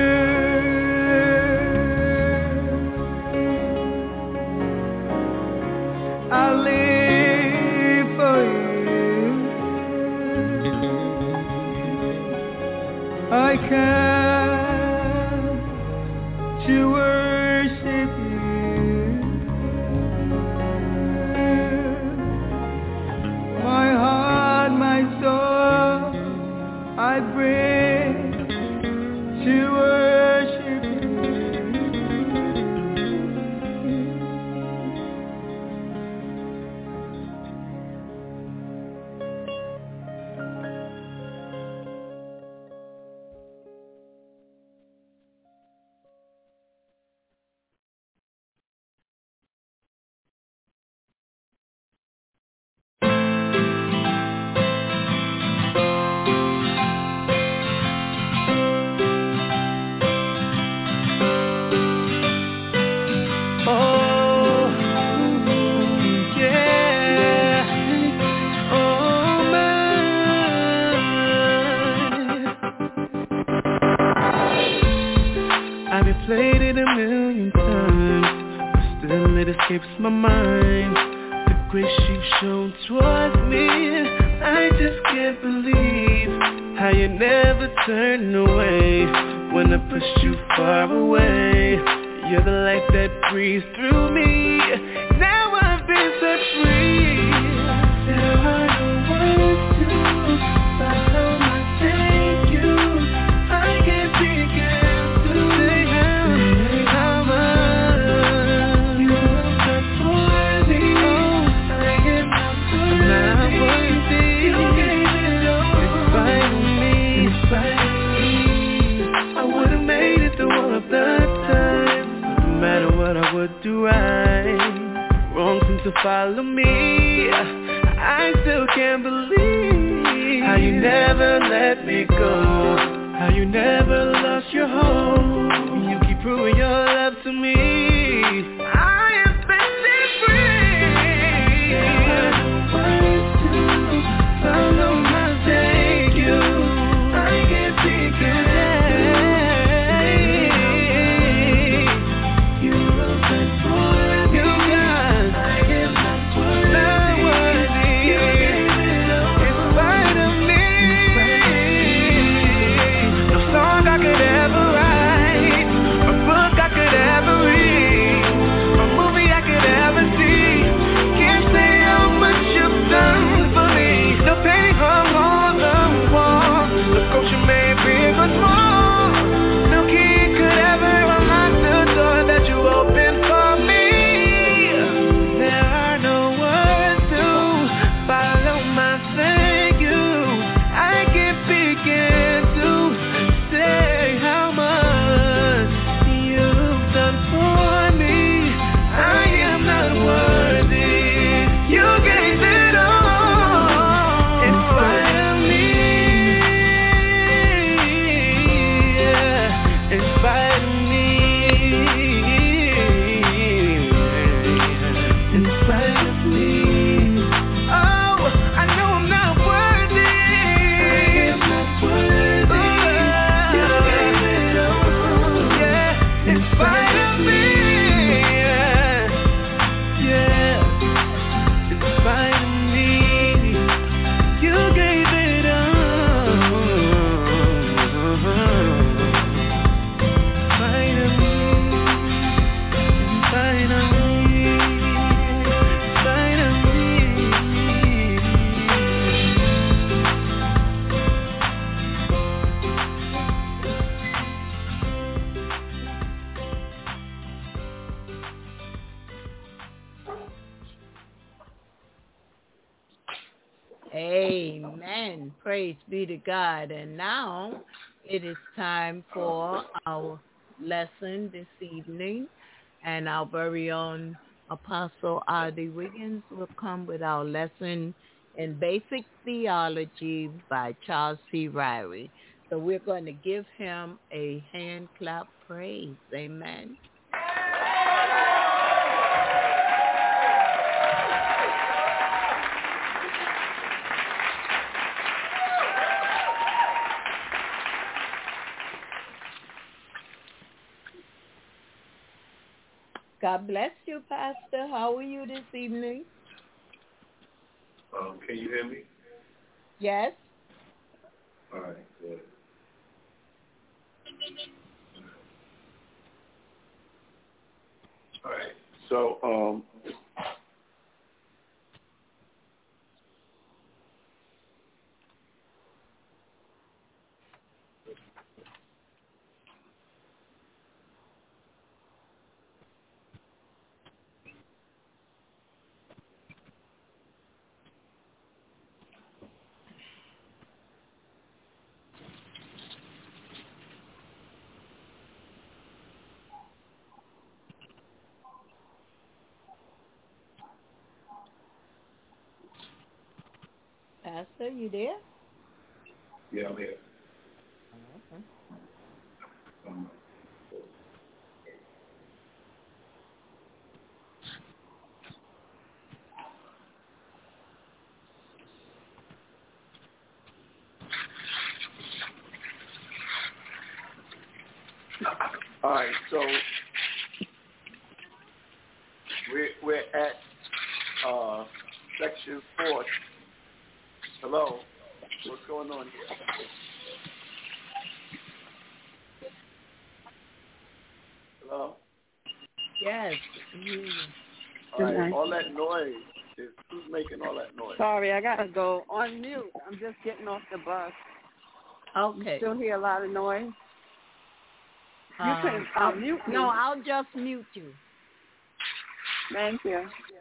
I live for you. I come to worship you. My heart, my soul, I bring to worship you. Played it a million times, but still it escapes my mind. The grace you've shown towards me, I just can't believe how you never turned away when I pushed you far away. You're the light that breathes through me. Now I've been set free. There are no words to follow my thank you. I can't begin to say how much you have done for me. I am not worthy. You gave it all in spite of me. In spite of me, I would have made it through all of the time. No matter what I would do right, wrong seems to follow me. I still can't believe how you never let me go, how you never lost your hope. You keep proving your love to me. I am set free. Words to follow my thank you. I can't begin. You will send for you, God. I am not worthy. You gave it all in spite of me. No song I could ever write, a book I could ever read, a movie I could ever see. Can't say how much you've done for me. No painting hung on the wall, the culture may be but small. No key could ever unlock the door that you opened for me. There are no words to follow my thank you. I can't begin to say how much you've done for me. I am not worthy. You gave it all in spite of me. Yeah, in spite of me. In spite of me. Oh, I know I'm not worthy. I am not worthy. You gave it all. Yeah, in spite of me. Yeah, yeah, in spite of me. You gave it all. In spite of me. In spite of me. In spite of me. Amen. Praise be to God. And now it is time for our lesson this evening, and our very own Apostle R D Wiggins will come with our lesson in Basic Theology by Charles C. Ryrie. So we're going to give him a hand clap praise. Amen. God bless you, Pastor. How are you this evening? Um, can you hear me? Yes. All right, good. All right, so um, Pastor, you there? Yeah, I'm here. Okay. Um, all right, so we're, we're at uh, section four. Hello, what's going on here? Hello? Yes. All right, all that noise, is who's making all that noise? Sorry, I got to go on mute. I'm just getting off the bus. Okay. You still hear a lot of noise? You Um, can uh, mute me. No, I'll just mute you. Thank you.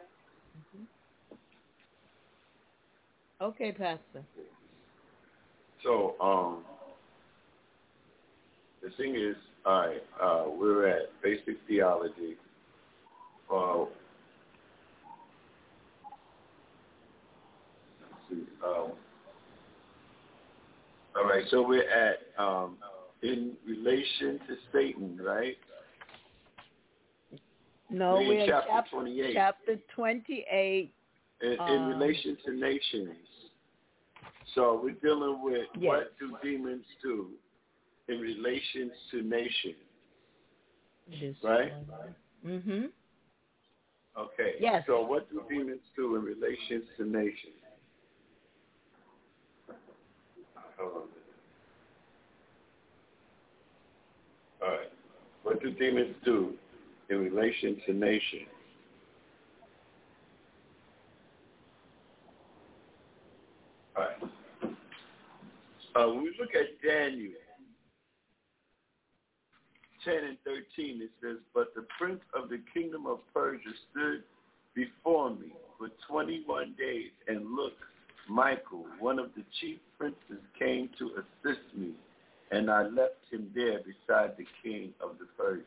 Okay, Pastor. So, um, the thing is, all right, uh, we're at Basic Theology. Uh, let's see, um, all right, so we're at um, in relation to Satan, right? No, we're, we're in chapter, chapter twenty-eight. Chapter twenty-eight. In, in um, relation to nations. So we're dealing with yes. What do demons do in relation to nations, This right? Mm-hmm. Okay. Yes. So what do demons do in relation to nations? Hold on. All right. What do demons do in relation to nations? All right. Uh, when we look at Daniel ten and thirteen, it says, "But the prince of the kingdom of Persia stood before me for twenty-one days, and look, Michael, one of the chief princes, came to assist me, and I left him there beside the king of the Persians."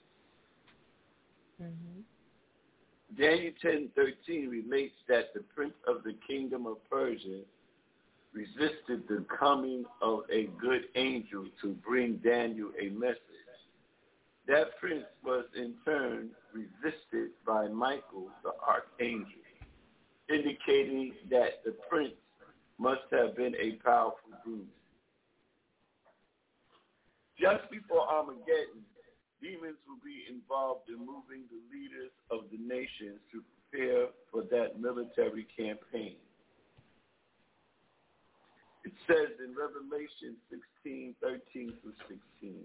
Mm-hmm. Daniel ten thirteen relates that the prince of the kingdom of Persia resisted the coming of a good angel to bring Daniel a message. That prince was in turn resisted by Michael, the archangel, indicating that the prince must have been a powerful demon. Just before Armageddon, demons will be involved in moving the leaders of the nations to prepare for that military campaign. It says in Revelation sixteen, thirteen through sixteen,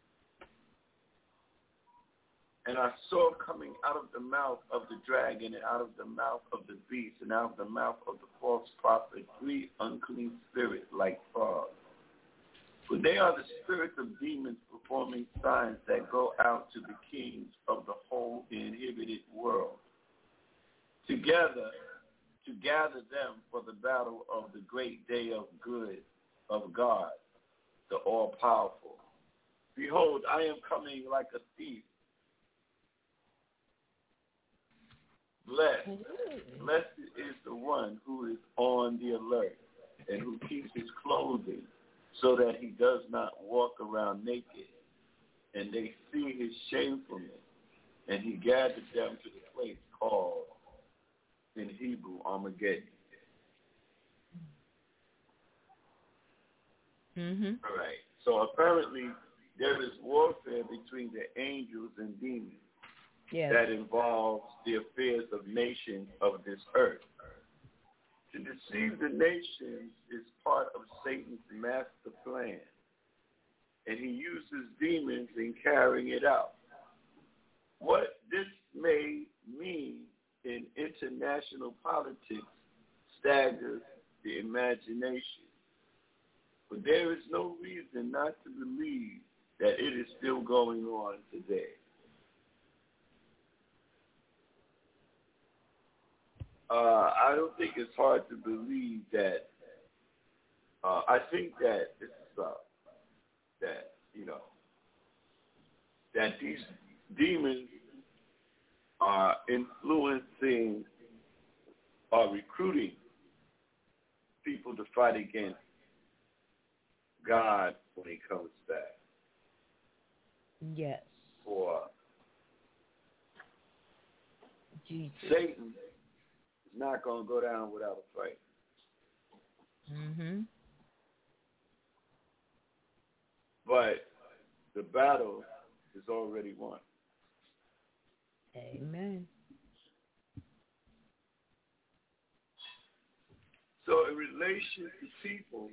"And I saw coming out of the mouth of the dragon and out of the mouth of the beast and out of the mouth of the false prophet three unclean spirits like frogs. For they are the spirits of demons performing signs that go out to the kings of the whole inhabited world, together to gather them for the battle of the great day of good of God, the all-powerful. Behold, I am coming like a thief. Blessed, blessed is the one who is on the alert and who keeps his clothing so that he does not walk around naked. And they see his shamefulness, and he gathered them to the place called in Hebrew Armageddon. Mm-hmm. All right. So apparently there is warfare between the angels and demons. Yes. That involves the affairs of nations of this earth. To deceive the nations is part of Satan's master plan, and he uses demons in carrying it out. What this may mean in international politics staggers the imagination, but there is no reason not to believe that it is still going on today. Uh, I don't think it's hard to believe that. Uh, I think that it's uh, that you know that these demons are influencing, are recruiting people to fight against God when He comes back. Yes. For Jesus. Satan is not going to go down without a fight. Mm-hmm. But the battle is already won. Amen. So in relation to people,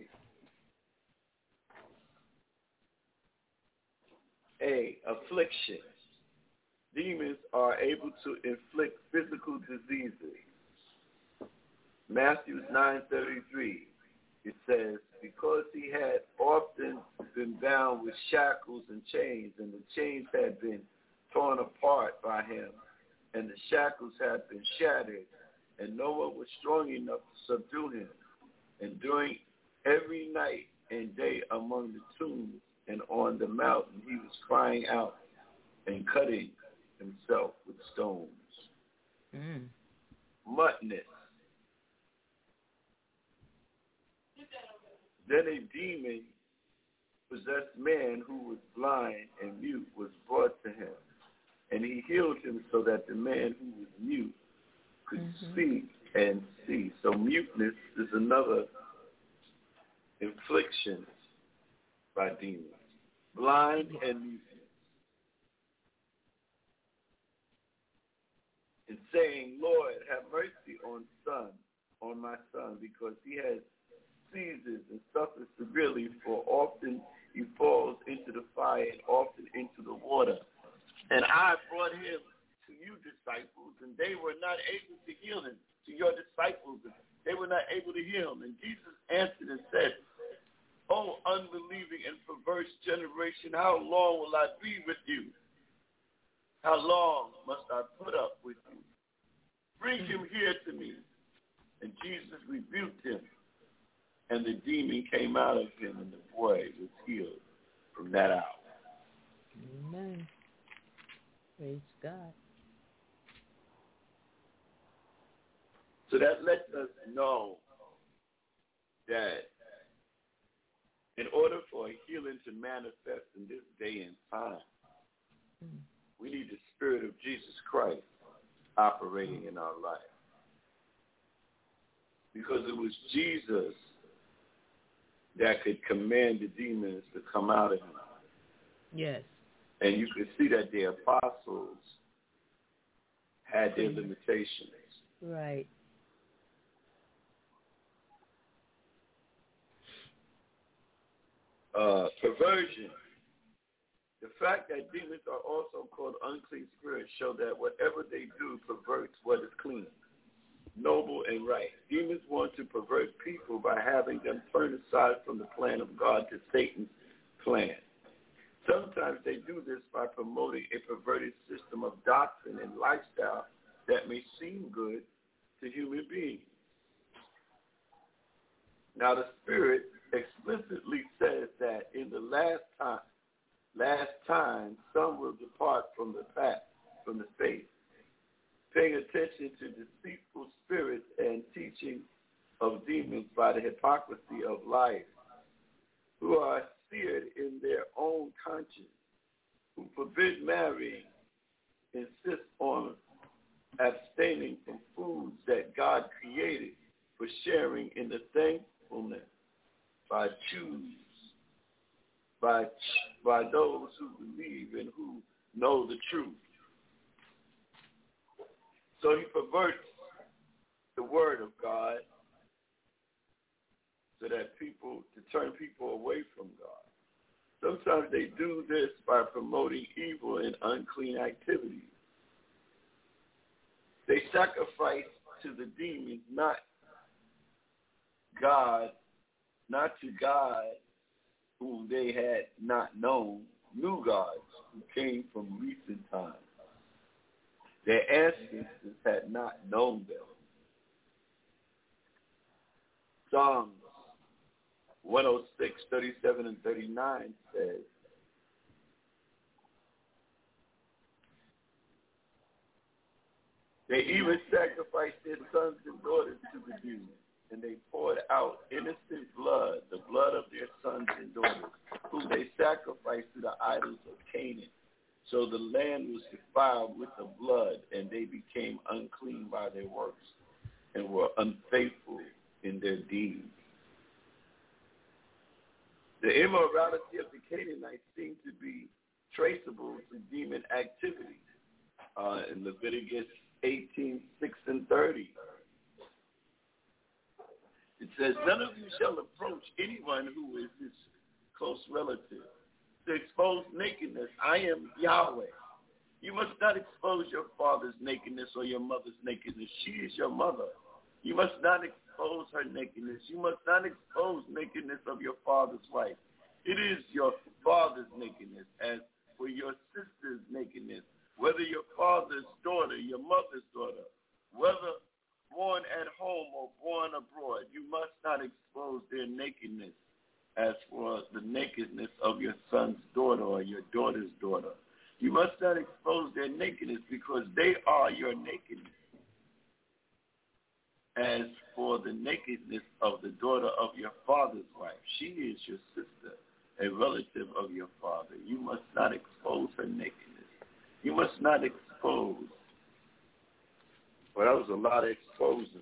A, affliction. Demons are able to inflict physical diseases. Matthew nine thirty-three, it says, because he had often been bound with shackles and chains, and the chains had been torn apart by him, and the shackles had been shattered, and no one was strong enough to subdue him. And during every night and day among the tombs and on the mountain, he was crying out and cutting himself with stones. Mm. Muttness. Then a demon-possessed man who was blind and mute was brought to him, and he healed him so that the man who was mute could mm-hmm. speak and see. So muteness is another infliction by demons. Blind and muteness. And saying, Lord, have mercy on son, on my son, because he has seizes and suffers severely, for often he falls into the fire and often into the water. And I brought him to you, disciples, and they were not able to heal him. To your disciples, and they were not able to heal him. And Jesus answered and said, O unbelieving and perverse generation, how long will I be with you? How long must I put up with you? Bring him here to me. And Jesus rebuked him. And the demon came out of him, and the boy was healed from that hour. Amen. Praise God. So that lets us know that in order for a healing to manifest in this day and time, mm. we need the Spirit of Jesus Christ operating in our life. Because it was Jesus that could command the demons to come out of him. Yes. And you could see that the apostles had their mm-hmm. limitations. Right. Uh, perversion. The fact that demons are also called unclean spirits show that whatever they do perverts what is clean, noble, and right. Demons want to pervert people by having them turn aside from the plan of God to Satan's plan. Sometimes they do this by promoting a perverted system of doctrine and lifestyle that may seem good to human beings. Now, the Spirit explicitly says that in the last time, last time some will depart from the path, from the faith, paying attention to deceitful spirits and teaching of demons by the hypocrisy of liars, who are seared in their own conscience, who forbid marrying, insist on abstaining from foods that God created for sharing in the thankfulness by choose, by, by those who believe and who know the truth. So he perverts the word of God so that people, to turn people away from God. Sometimes they do this by promoting evil and unclean activities. They sacrifice to the demons, not God, not to God whom they had not known, new gods who came from recent times. Their ancestors had not known them. Psalms one oh six, thirty-seven and thirty-nine says, they even sacrificed their sons and daughters to the demons, and they poured out innocent blood, the blood of their sons and daughters, whom they sacrificed to the idols of Canaan. So the land was defiled with the blood, and they became unclean by their works, and were unfaithful in their deeds. The immorality of the Canaanites seemed to be traceable to demon activity uh, in Leviticus eighteen, six and thirty. It says, none of you shall approach anyone who is his close relative to expose nakedness. I am Yahweh. You must not expose your father's nakedness or your mother's nakedness. She is your mother. You must not expose her nakedness. You must not expose nakedness of your father's wife. It is your father's nakedness. As for your sister's nakedness, whether your father's daughter, your mother's daughter, whether born at home or born abroad, you must not expose their nakedness. As for the nakedness of your son's daughter or your daughter's daughter, you must not expose their nakedness, because they are your nakedness. As for the nakedness of the daughter of your father's wife, she is your sister, a relative of your father. You must not expose her nakedness. You must not expose. Well, that was a lot of exposing.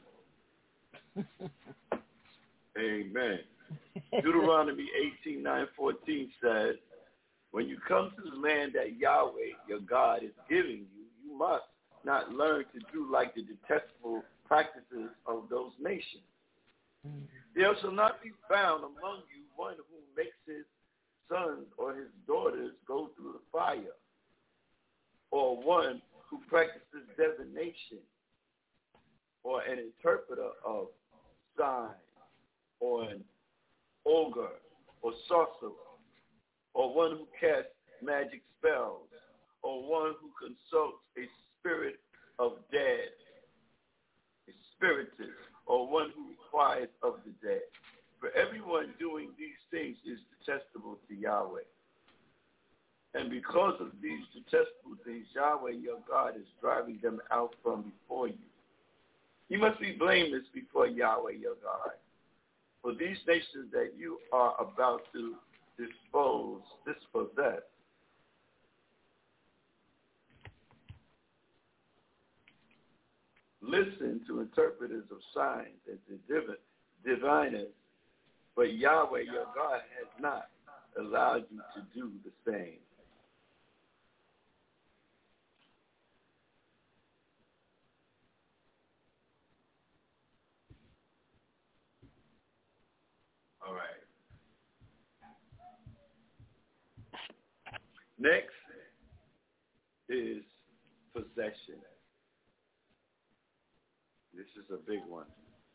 Amen. Deuteronomy eighteen, nine, fourteen says, when you come to the land that Yahweh, your God, is giving you, you must not learn to do like the detestable practices of those nations. Mm-hmm. There shall not be found among you one who makes his sons or his daughters go through the fire, or one who practices divination, or an interpreter of signs, or an ogre, or sorcerer, or one who casts magic spells, or one who consults a spirit of dead, a spiritist, or one who requires of the dead. For everyone doing these things is detestable to Yahweh. And because of these detestable things, Yahweh, your God, is driving them out from before you. You must be blameless before Yahweh, your God. For these nations that you are about to dispose, dispossess, listen to interpreters of signs and to diviners, but Yahweh, your God, has not allowed you to do the same. All right. Next is possession. This is a big one.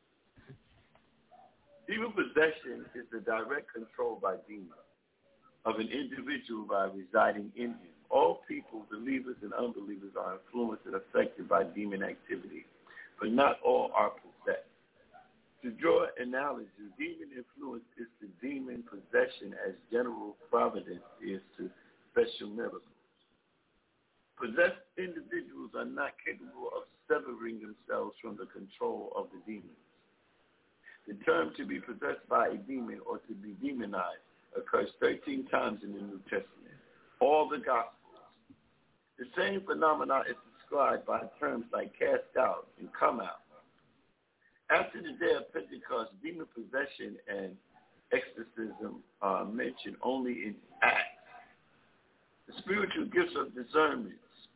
Demon possession is the direct control by demons of an individual by residing in him. All people, believers and unbelievers, are influenced and affected by demon activity, but not all are possessed. To draw an analogy, demon influence is to demon possession as general providence is to special miracles. Possessed individuals are not capable of severing themselves from the control of the demons. The term to be possessed by a demon or to be demonized occurs thirteen times in the New Testament. All the Gospels. The same phenomena is described by terms like cast out and come out. After the day of Pentecost, demon possession and exorcism are mentioned only in Acts. The spiritual gifts of discernment,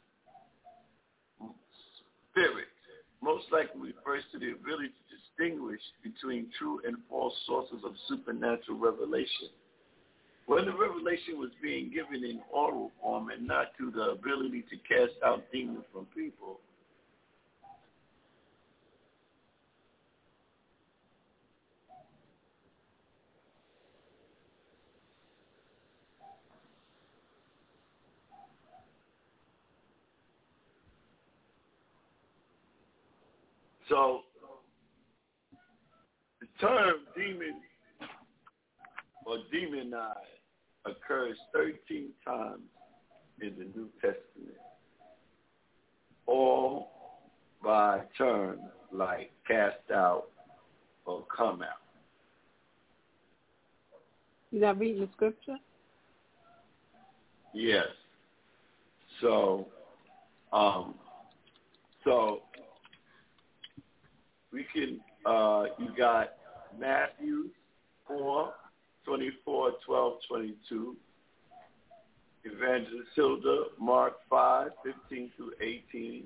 spirit, most likely refers to the ability to distinguish between true and false sources of supernatural revelation. When the revelation was being given in oral form and not through the ability to cast out demons from people, so the term demon or demonized occurs thirteen times in the New Testament, all by terms like cast out or come out. You not reading the scripture? Yes. So, um, so we can. Uh, you got Matthew four. twenty-four, twelve, twenty-two. Evangelist Hilda, Mark five, fifteen through eighteen.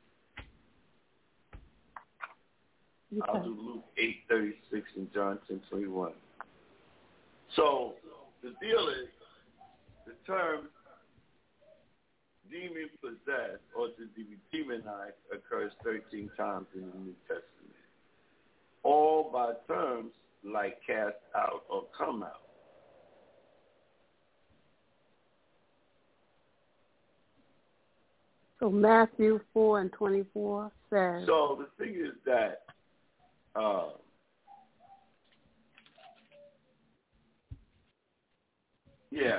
Okay. I'll do Luke eight, thirty-six and John ten, twenty-one. So the deal is the term demon possessed or to be demonized occurs thirteen times in the New Testament. All by terms like cast out or come out. So Matthew four and twenty-four says. So the thing is that uh, yeah.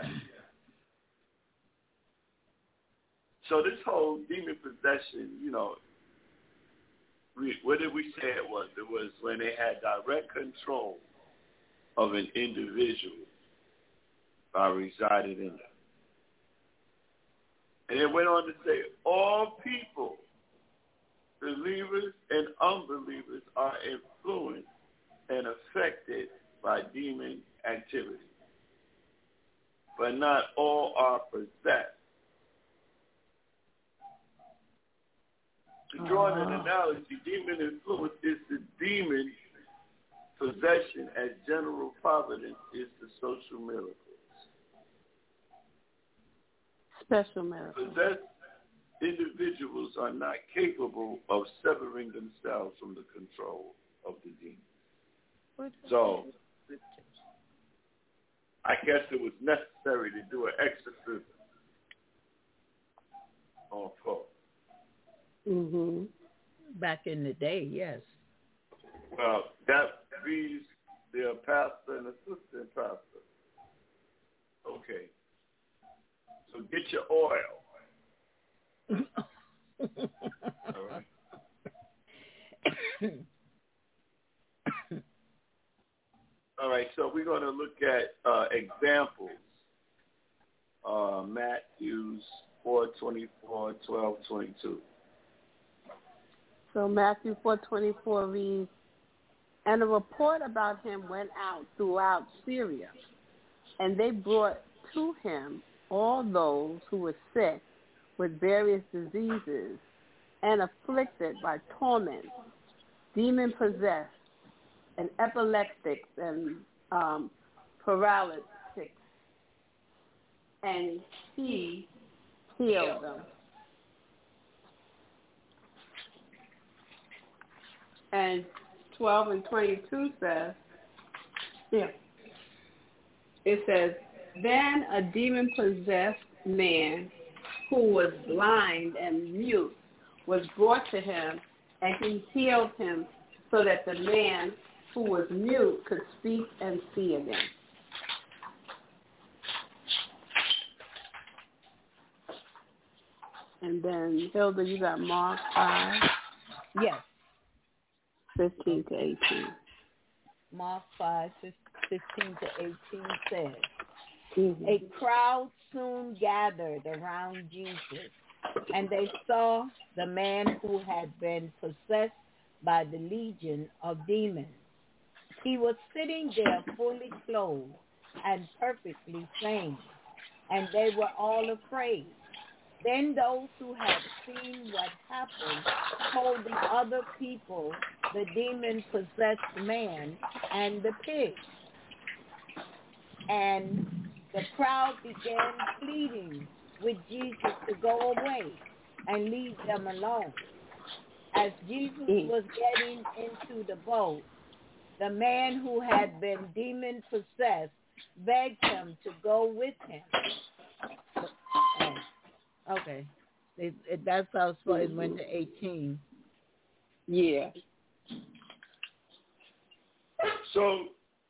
So this whole demon possession, you know, we, what did we say it was? It was when they had direct control of an individual by residing in them. And it went on to say, all people, believers and unbelievers, are influenced and affected by demon activity. But not all are possessed. To draw an analogy, demon influence is the demon possession as general providence is the social miracles. Special miracles. Possessed individuals are not capable of severing themselves from the control of the demon. So, I guess it was necessary to do an exorcism on folks. Mm-hmm. Back in the day, yes. Well, that means they're a pastor and assistant pastor. Okay. So get your oil. All right. All right, so we're going to look at uh, examples. Uh, Matthew four twenty-four, twelve, twenty-two. So Matthew four twenty-four reads, and a report about him went out throughout Syria, and they brought to him all those who were sick with various diseases and afflicted by torments, demon-possessed, and epileptics and um, paralytics, and he healed them. And twelve and twenty-two says, yeah, it says, then a demon-possessed man who was blind and mute was brought to him, and he healed him so that the man who was mute could speak and see again. And then, Hilda, you got Mark five? Yes. fifteen to eighteen. Mark five, fifteen to eighteen says, mm-hmm. A crowd soon gathered around Jesus, and they saw the man who had been possessed by the legion of demons. He was sitting there fully clothed and perfectly sane, and they were all afraid. Then those who had seen what happened told the other people the demon-possessed man and the pig. And the crowd began pleading with Jesus to go away and leave them alone. As Jesus was getting into the boat, the man who had been demon-possessed begged him to go with him. Oh, okay. It, it, that's how far it went to eighteen. Yeah. So,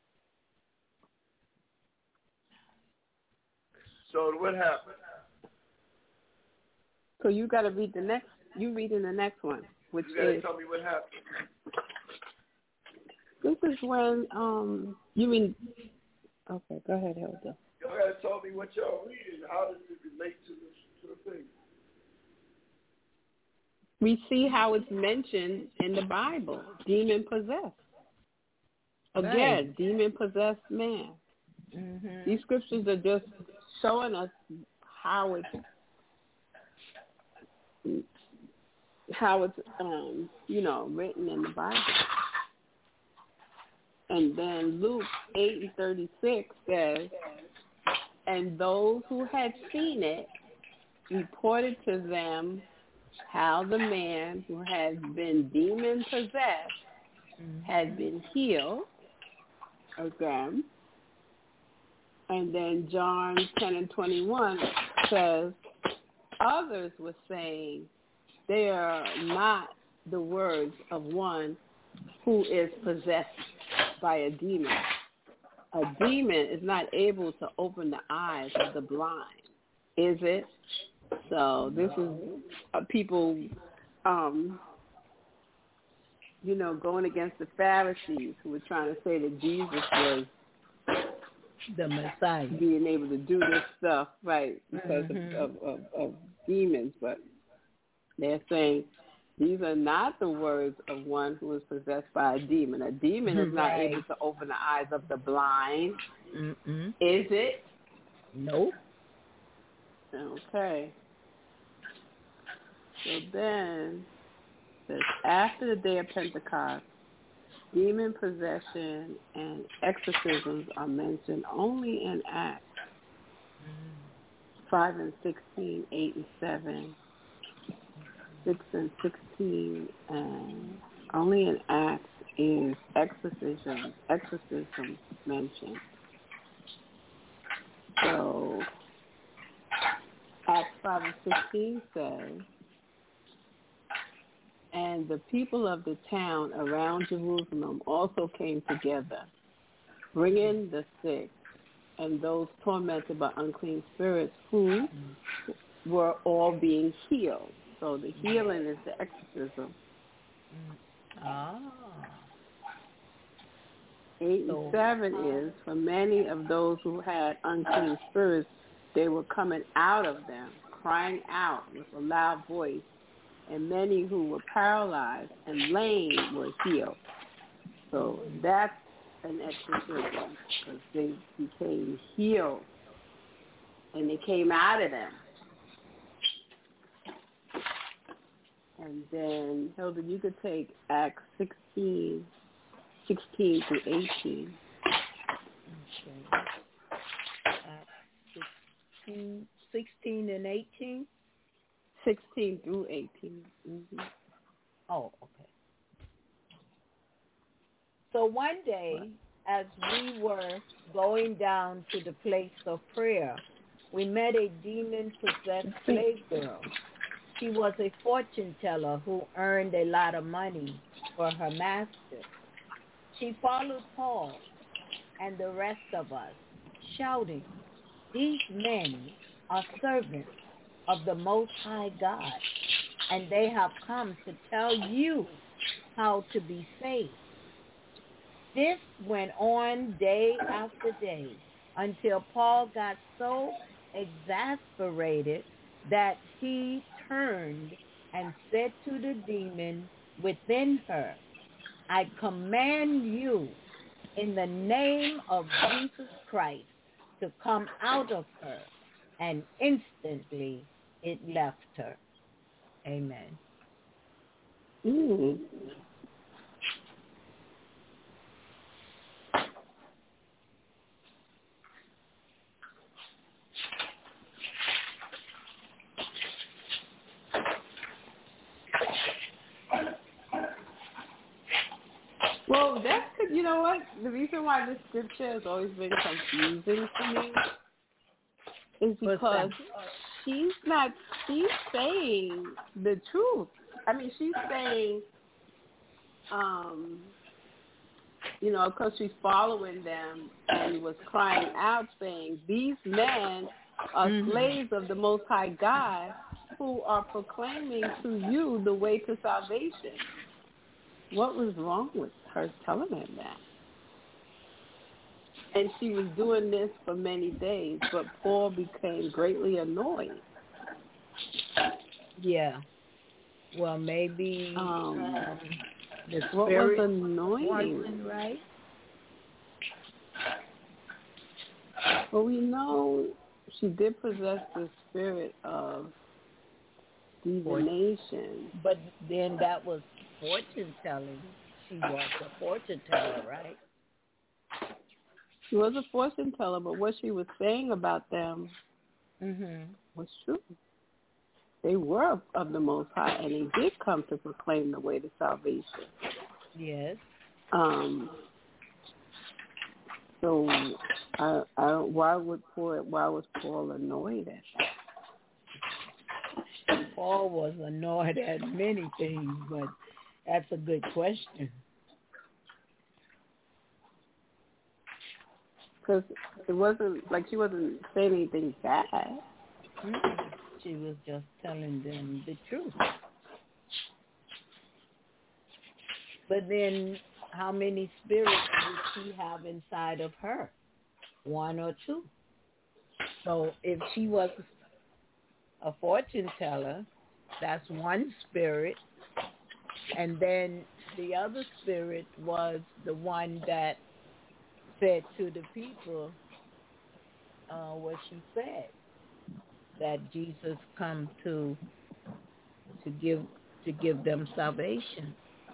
so what happened? So you got to read the next. You read in the next one, which you gotta is. Tell me what happened. This is when um. You mean? Okay, go ahead, Hilda. Y'all gotta tell me what y'all reading. How does it relate to the, to the thing? We see how it's mentioned in the Bible, demon-possessed. Again, right. Demon-possessed man. Mm-hmm. These scriptures are just showing us how it's how it's um, you know, written in the Bible. And then Luke eight and thirty-six says, and those who had seen it reported to them how the man who had been demon-possessed mm-hmm. had been healed again. And then John ten and twenty-one says, others were saying, they are not the words of one who is possessed by a demon. A demon is not able to open the eyes of the blind, is it? So this is uh, people, um, you know, going against the Pharisees who were trying to say that Jesus was the Messiah, being able to do this stuff, right, because mm-hmm. of, of, of, of demons. But they're saying these are not the words of one who is possessed by a demon. A demon is not right. able to open the eyes of the blind. Mm-mm. Is it? Nope. Okay. So then, says, after the day of Pentecost, demon possession and exorcisms are mentioned only in Acts five and sixteen, eight and seven, six and sixteen, and only in Acts is exorcism, exorcism mentioned. So Acts five and sixteen says, and the people of the town around Jerusalem also came together, bringing the sick and those tormented by unclean spirits who were all being healed. So the healing is the exorcism. Ah. Eight and seven is, for many of those who had unclean spirits, they were coming out of them, crying out with a loud voice, and many who were paralyzed and lame were healed. So that's an exorcism, because they became healed, and they came out of them. And then, Hilda, you could take Acts sixteen, sixteen through eighteen. Okay. Acts sixteen, sixteen and eighteen? sixteen through eighteen. Mm-hmm. Oh, okay. So one day, as we were going down to the place of prayer, we met a demon-possessed slave girl. She was a fortune teller who earned a lot of money for her master. She followed Paul and the rest of us, shouting, "These men are servants of the Most High God, and they have come to tell you how to be saved. This went on day after day until Paul got so exasperated that he turned and said to the demon within her, I command you in the name of Jesus Christ to come out of her. And instantly it left her. Amen. Mm. Well, that's, you know what? The reason why this scripture has always been confusing to me is because she's not, she's saying the truth. I mean, she's saying, um, you know, because she's following them and was crying out saying, these men are mm-hmm. slaves of the Most High God who are proclaiming to you the way to salvation. What was wrong with her telling him that? And she was doing this for many days, but Paul became greatly annoyed. Yeah. Well, maybe um, um, the what spirit was annoying, wasn't right. Well, we know she did possess the spirit of divination, but then that was fortune telling. She was a fortune teller, right? She was a fortune teller, but what she was saying about them mm-hmm. was true. They were of the Most High, and they did come to proclaim the way to salvation. Yes. Um. So, I, I, why would Paul? Why was Paul annoyed at that? Paul was annoyed at many things, but that's a good question. Because it wasn't like she wasn't saying anything bad. Mm-hmm. She was just telling them the truth. But then how many spirits did she have inside of her? One or two. So if she was a fortune teller, that's one spirit. And then the other spirit was the one that said to the people uh, what she said, that Jesus come to to give to give them salvation.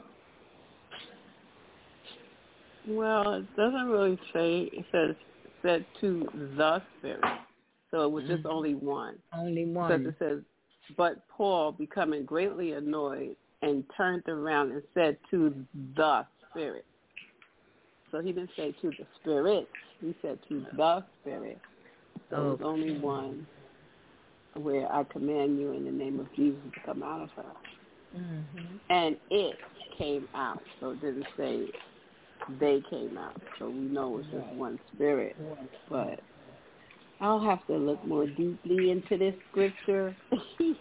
Well, it doesn't really say. It says said to the spirit, so it was just mm-hmm. only one. Only one. Because it says, but Paul, becoming greatly annoyed, and turned around and said to the spirit. So he didn't say to the spirit. He said to the spirit. So oh. it was only one where I command you in the name of Jesus to come out of her. Mm-hmm. And it came out. So it didn't say they came out. So we know it's just one spirit. But I'll have to look more deeply into this scripture to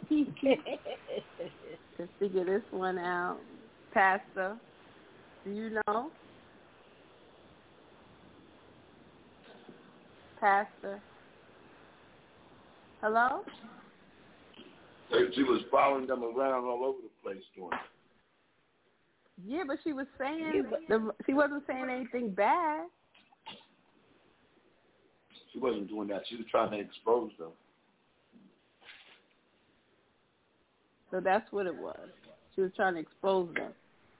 figure this one out. Pastor, do you know? Pastor? Hello? She was following them around all over the place doing it. Yeah, but she was saying, the, she wasn't saying anything bad. She wasn't doing that. She was trying to expose them. So that's what it was. She was trying to expose them.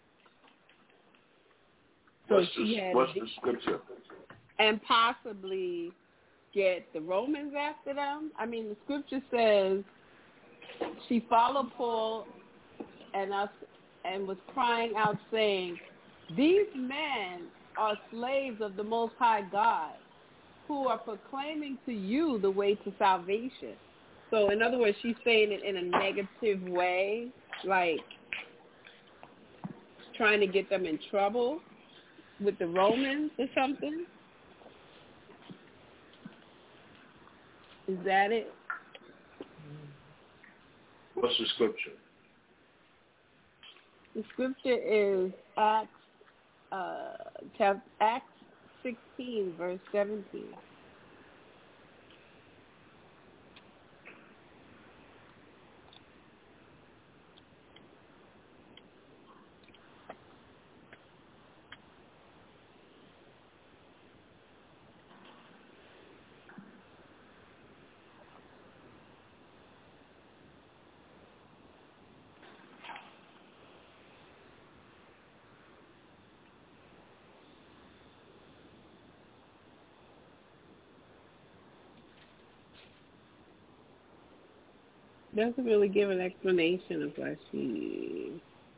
So what's she the, had what's the scripture? And possibly get the Romans after them. I mean, the scripture says she followed Paul and us and was crying out saying, these men are slaves of the Most High God who are proclaiming to you the way to salvation. So in other words, she's saying it in a negative way, like trying to get them in trouble with the Romans or something. Is that it? What's the scripture? The scripture is Acts, uh, chapter, Acts sixteen, verse seventeen. Doesn't really give an explanation of what she.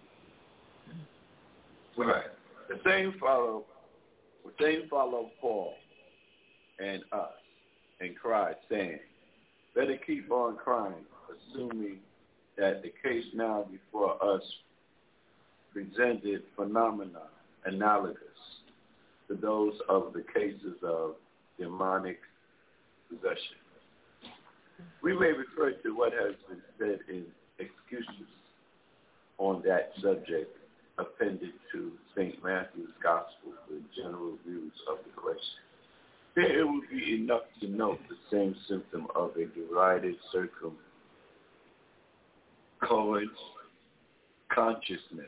Right. The same follow. The same follow Paul and us and cried, saying, "Better keep on crying, assuming that the case now before us presented phenomena analogous to those of the cases of demonic possession. We may refer to what has been said in excuses on that subject appended to Saint Matthew's Gospel with general views of the question. Here it would be enough to note the same symptom of a derided circumcoherence consciousness.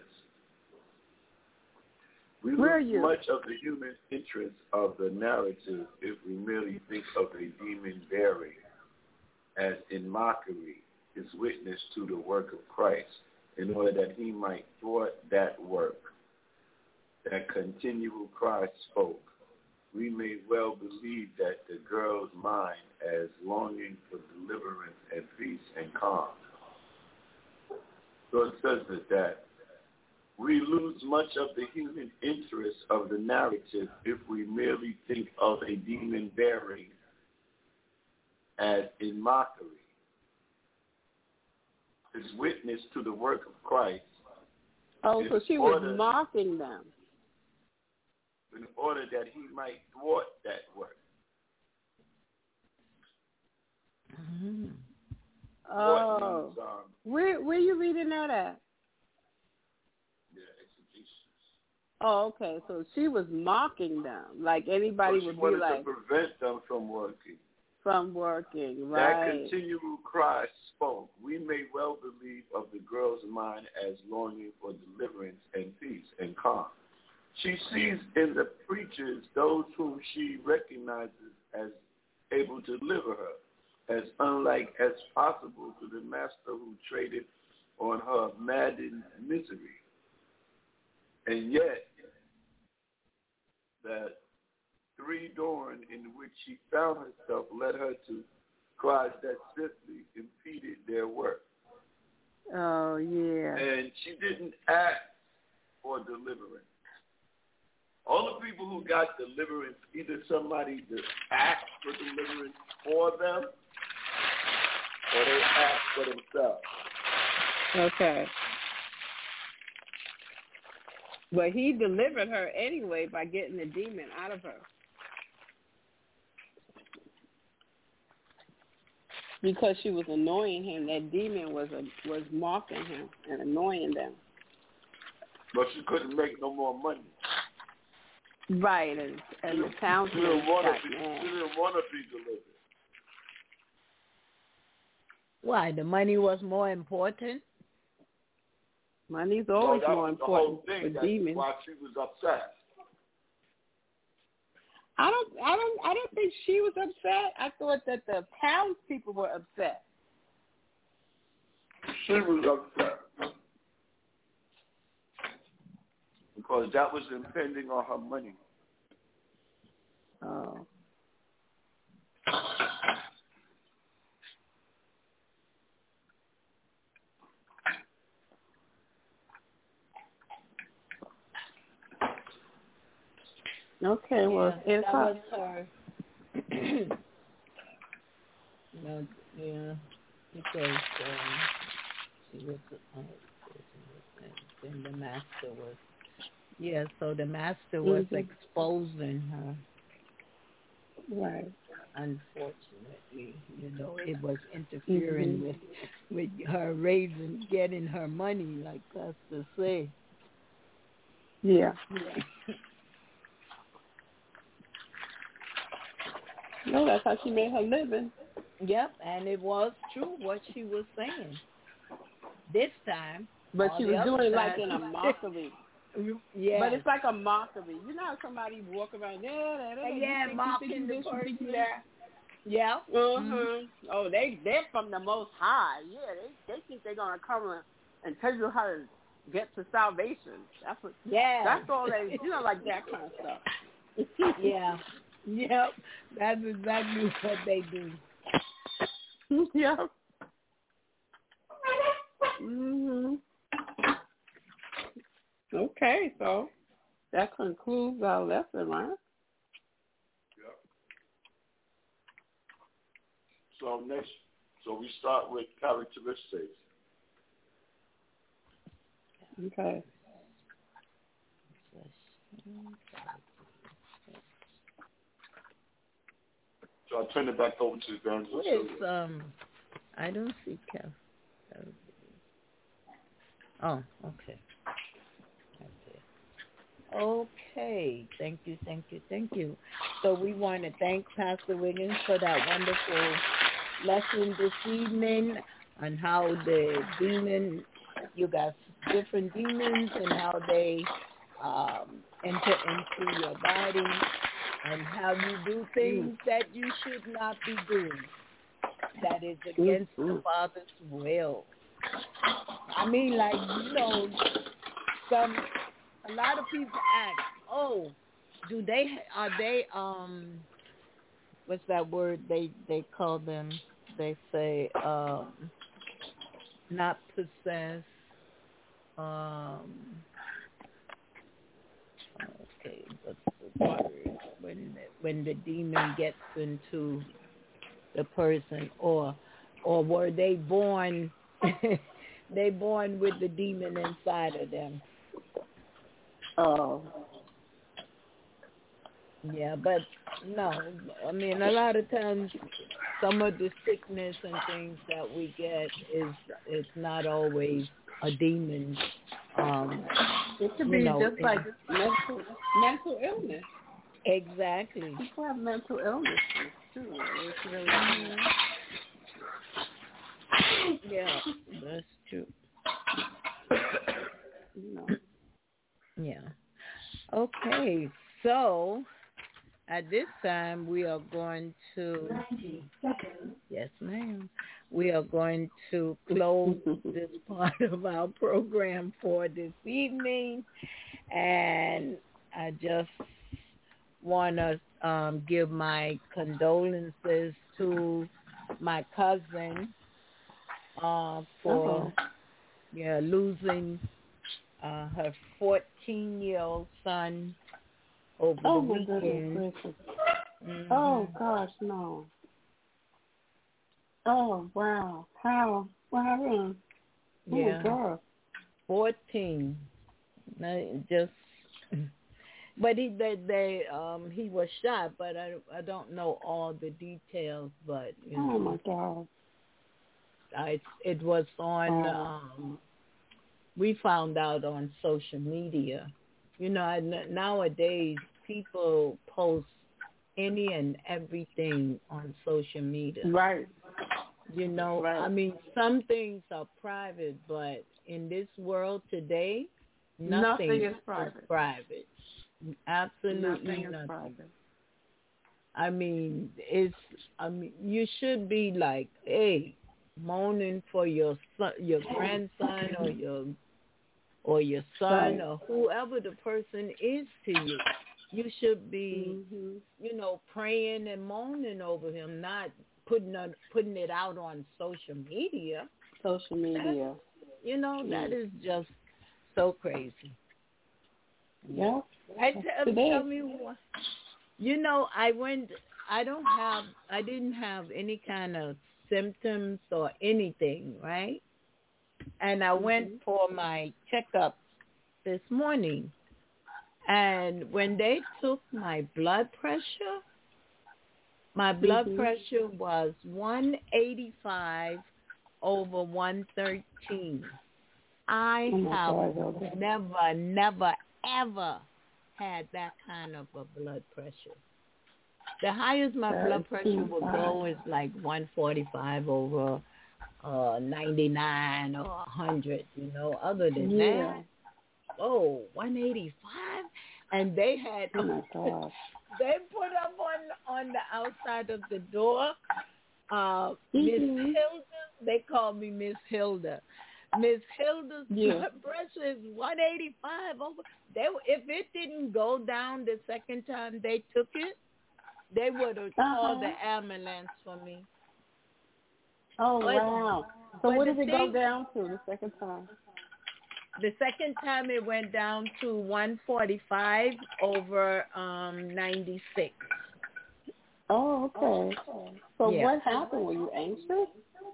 We lose much of the human interest of the narrative if we merely think of a demon bearing as in mockery his witness to the work of Christ in order that he might thwart that work. That continual cry spoke. We may well believe that the girl's mind as longing for deliverance and peace and calm. So it says that, that we lose much of the human interest of the narrative if we merely think of a demon bearing as in mockery his witness to the work of Christ. Oh, so she was mocking them. In order that he might thwart that work. Mm-hmm. Oh. Means, um, where where you reading that at? Yeah, exegesis. Oh, okay. So she was mocking them, like anybody so would she be wanted like. to prevent them from working. From working, right. That continual cry spoke. We may well believe of the girl's mind as longing for deliverance and peace and calm. She sees in the preachers those whom she recognizes as able to deliver her, as unlike as possible to the master who traded on her maddened misery. And yet, that three dawn in which she found herself led her to cries that simply impeded their work. Oh, yeah. And she didn't ask for deliverance. All the people who got deliverance, either somebody that asked for deliverance for them or they asked for themselves. Okay. But he delivered her anyway by getting the demon out of her. Because she was annoying him. That demon was a, was mocking him and annoying them. But she couldn't make no more money. Right, and, and the townsmen got mad. She didn't want to be delivered. Why? The money was more important? Money's always well, more important the whole thing, for demons. Why she was upset. I don't, I don't, I don't think she was upset. I thought that the townspeople were upset. She was upset because that was impending on her money. Oh. Okay, well, yeah, it's that her. was her. no, yeah, because um, she was, uh, then the master was, yeah, so the master was mm-hmm. exposing her. Right. Unfortunately, you know, it was interfering mm-hmm. with with her raising, getting her money, like that's to say. Yeah. Yeah. No, that's how she made her living. Yep, and it was true what she was saying. This time. But she was doing it like in a time- mockery. Yeah. But it's like a mockery. You know how somebody walk around there, there, there, yeah, you think mocking you think the you this, you think you person. that. Yeah. Uh-huh. Mm-hmm. Oh, they, they're from the Most High. Yeah, they they think they're going to come and tell you how to get to salvation. That's what. Yeah. That's all they, you know, like that kind of stuff. Yeah. Yep. That's exactly what they do. Yep. Mhm. Okay, so that concludes our lesson, right? Yep. So next, so we start with characteristics. Okay. So I'll turn it back over to Evangelist. What is, um, I don't see Kev. Oh, okay. Okay. Thank you, thank you, thank you. So we want to thank Pastor Wiggins for that wonderful lesson this evening on how the demon, you got different demons and how they um, enter into your body and how you do things that you should not be doing. That is against the Father's will. I mean, like, you know, some, a lot of people ask, oh, do they, are they, um, what's that word they, they call them? They say, um, not possessed, um, okay, what's the word? When the, when the demon gets into the person, or, or were they born, they born with the demon inside of them? Oh. Yeah, but no, I mean, a lot of times some of the sickness and things that we get is it's not always a demon. Um, it could be know, just like mental mental illness. Exactly. People have mental illness too. It's really mm-hmm. Yeah, that's true. No. Yeah. Okay, so at this time we are going to ninety seconds. Yes, ma'am. We are going to close this part of our program for this evening, and I just want to um, give my condolences to my cousin uh, for uh-huh. yeah losing uh, her fourteen-year-old son over oh, the weekend. Mm-hmm. Oh gosh, no. Oh wow, how? What happened? Yeah, oh, God. fourteen. Just, but he they, they um he was shot, but I I don't know all the details. But you know, oh my God, I it was on. Wow. Um, we found out on social media. You know, I, nowadays people post any and everything on social media. Right. You know, right. I mean, some things are private, but in this world today, nothing, nothing is private. Is private. Absolutely nothing. nothing. Is private. I mean, it's. I mean, you should be like, hey, moaning for your son, your grandson, or your or your son, right. or whoever the person is to you. You should be, mm-hmm. you know, praying and moaning over him, not putting on, putting it out on social media. Social media. That's, you know, mm. that is just so crazy. Yeah. I tell, tell me what. You know, I went. I don't have. I didn't have any kind of symptoms or anything, right? And I mm-hmm. went for my checkup this morning. And when they took my blood pressure, my blood mm-hmm. pressure was one eighty-five over one thirteen. I Oh my have God, okay. never, never, ever had that kind of a blood pressure. The highest my That blood is pressure too will high. go is like one forty-five over uh, ninety-nine or one hundred, you know. Other than Yeah. that, oh, one eighty-five? And they had, Oh my God. they put up on, on the outside of the door, uh, Miss Mm-hmm. Hilda, they call me Miss Hilda. Miss Hilda's Yeah. blood pressure is one eighty-five over. They, if it didn't go down the second time they took it, they would have Uh-huh. called the ambulance for me. Oh, But- wow. So but what the did it go thing- down to the second time? The second time it went down to one forty-five over um, ninety-six. Oh, okay. So Yeah. what happened? Were you anxious?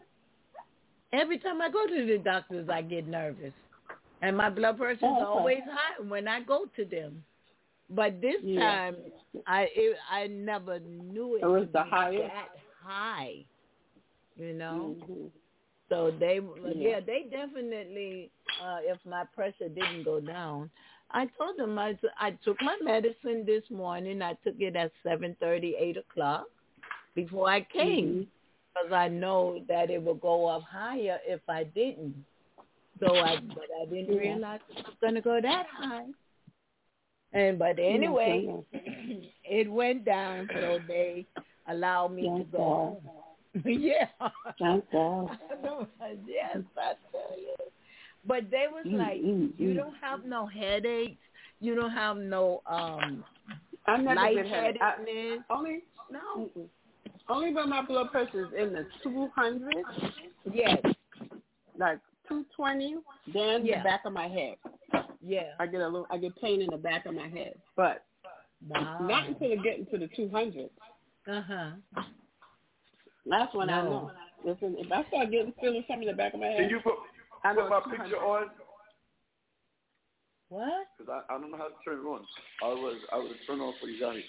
Every time I go to the doctors, I get nervous. And my blood pressure is Oh, okay. always high when I go to them. But this Yeah. time, I it, I never knew it, It was to the be highest? that high, you know? Mm-hmm. So they, Yeah. yeah, they definitely, uh, if my pressure didn't go down, I told them I, I took my medicine this morning. I took it at seven thirty, eight o'clock before I came because I know that it would go up higher if I didn't. So I, but I didn't Yeah. realize it was going to go that high. And but anyway, it went down, so they allowed me Thank to go God. home. Yeah. Thank God. Yes, I tell you. But they was Mm, like, mm, you mm. don't have no headaches. You don't have no um I never get headache. I, lightheadedness. only No. mm-mm. Only when my blood pressure is in the two hundreds. Yes. Like two twenty, then Yeah. the back of my head. Yeah. I get a little. I get pain in the back of my head, but Wow. not until it get into the two hundreds. Uh huh. That's when I know. Listen, if I start getting feeling something in the back of my head, Can you put, I know put my it's two hundred. picture on? What? Because I, I don't know how to turn it on. I was I would turn it on for you guys.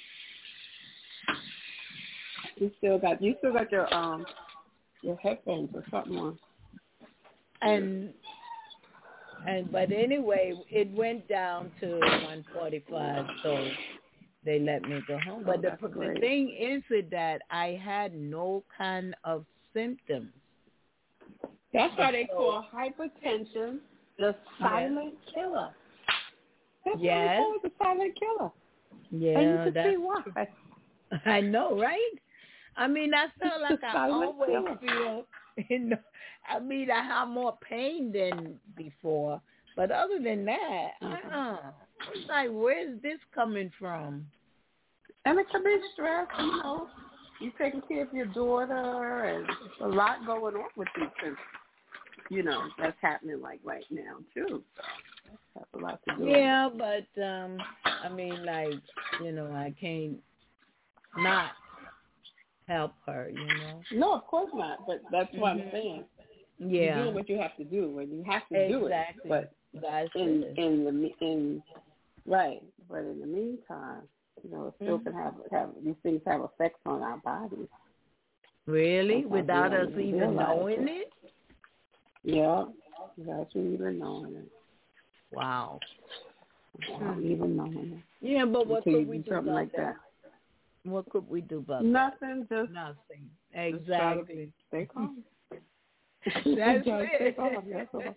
You still got you still got your um your headphones or something on. And and but anyway, it went down to one forty-five, so they let me go home. But Oh, the, that's the great. thing is with that I had no kind of symptoms. That's why they call hypertension the silent killer. That's Yes. why they call it the silent killer. Yeah, and you can that's see why. I know, right? I mean, I feel like I silent always killer. feel, you know, I mean, I have more pain than before. But other than that, uh-uh. It's like, where's this coming from? And it can be stress, you know. You're taking care of your daughter, and there's a lot going on with you, since, you know, that's happening, like, right now, too. So that's a lot to do. Yeah, but, um, I mean, like, you know, I can't not help her, you know. No, of course not, but that's what Mhm. I'm saying. Yeah. You're doing what you have to do, and you have to do it. Exactly. But That's in, it. in the, in, right, but in the meantime, you know, it still Mhm. can have, have, these things have effects on our bodies. Really? Sometimes Without we us don't even realize knowing it. it? Yeah, without you even knowing it. Wow. Without Hmm. even knowing it. Yeah, but what Until you could we do do something about like that? that? What could we do about Nothing, that? just Nothing. just try to Exactly. stay calm. That's Try to stay it. calm, that's all.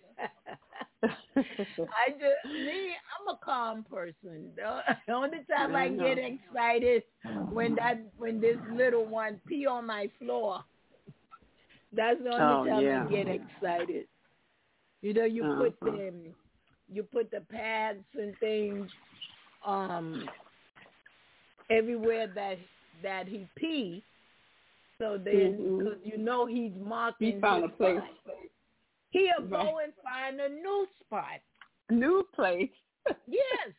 I just me, I'm a calm person. The the only time I I know. get excited when that when this little one pee on my floor. That's the only Oh, time yeah. I get excited. You know, you put Uh-huh. them, you put the pads and things, um, everywhere that that he pee. So then, Mhm. because you know he's marking. He found his a place. spot. He'll Right. go and find a new spot. New place. Yes.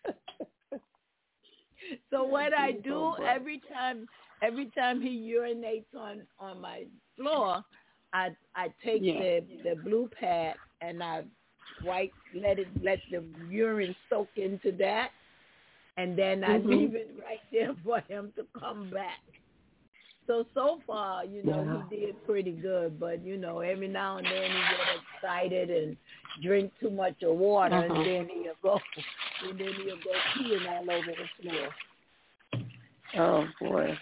So what I do Oh, boy. every time, every time he urinates on on my floor, I I take Yeah. the the blue pad and I wipe, let it let the urine soak into that, and then I Mhm. leave it right there for him to come back. So, so far, you know, Yeah. he did pretty good. But, you know, every now and then he get excited and drink too much of water, Uh-huh. and then he'll go, and then he'll go peeing all over the floor. Oh, boy.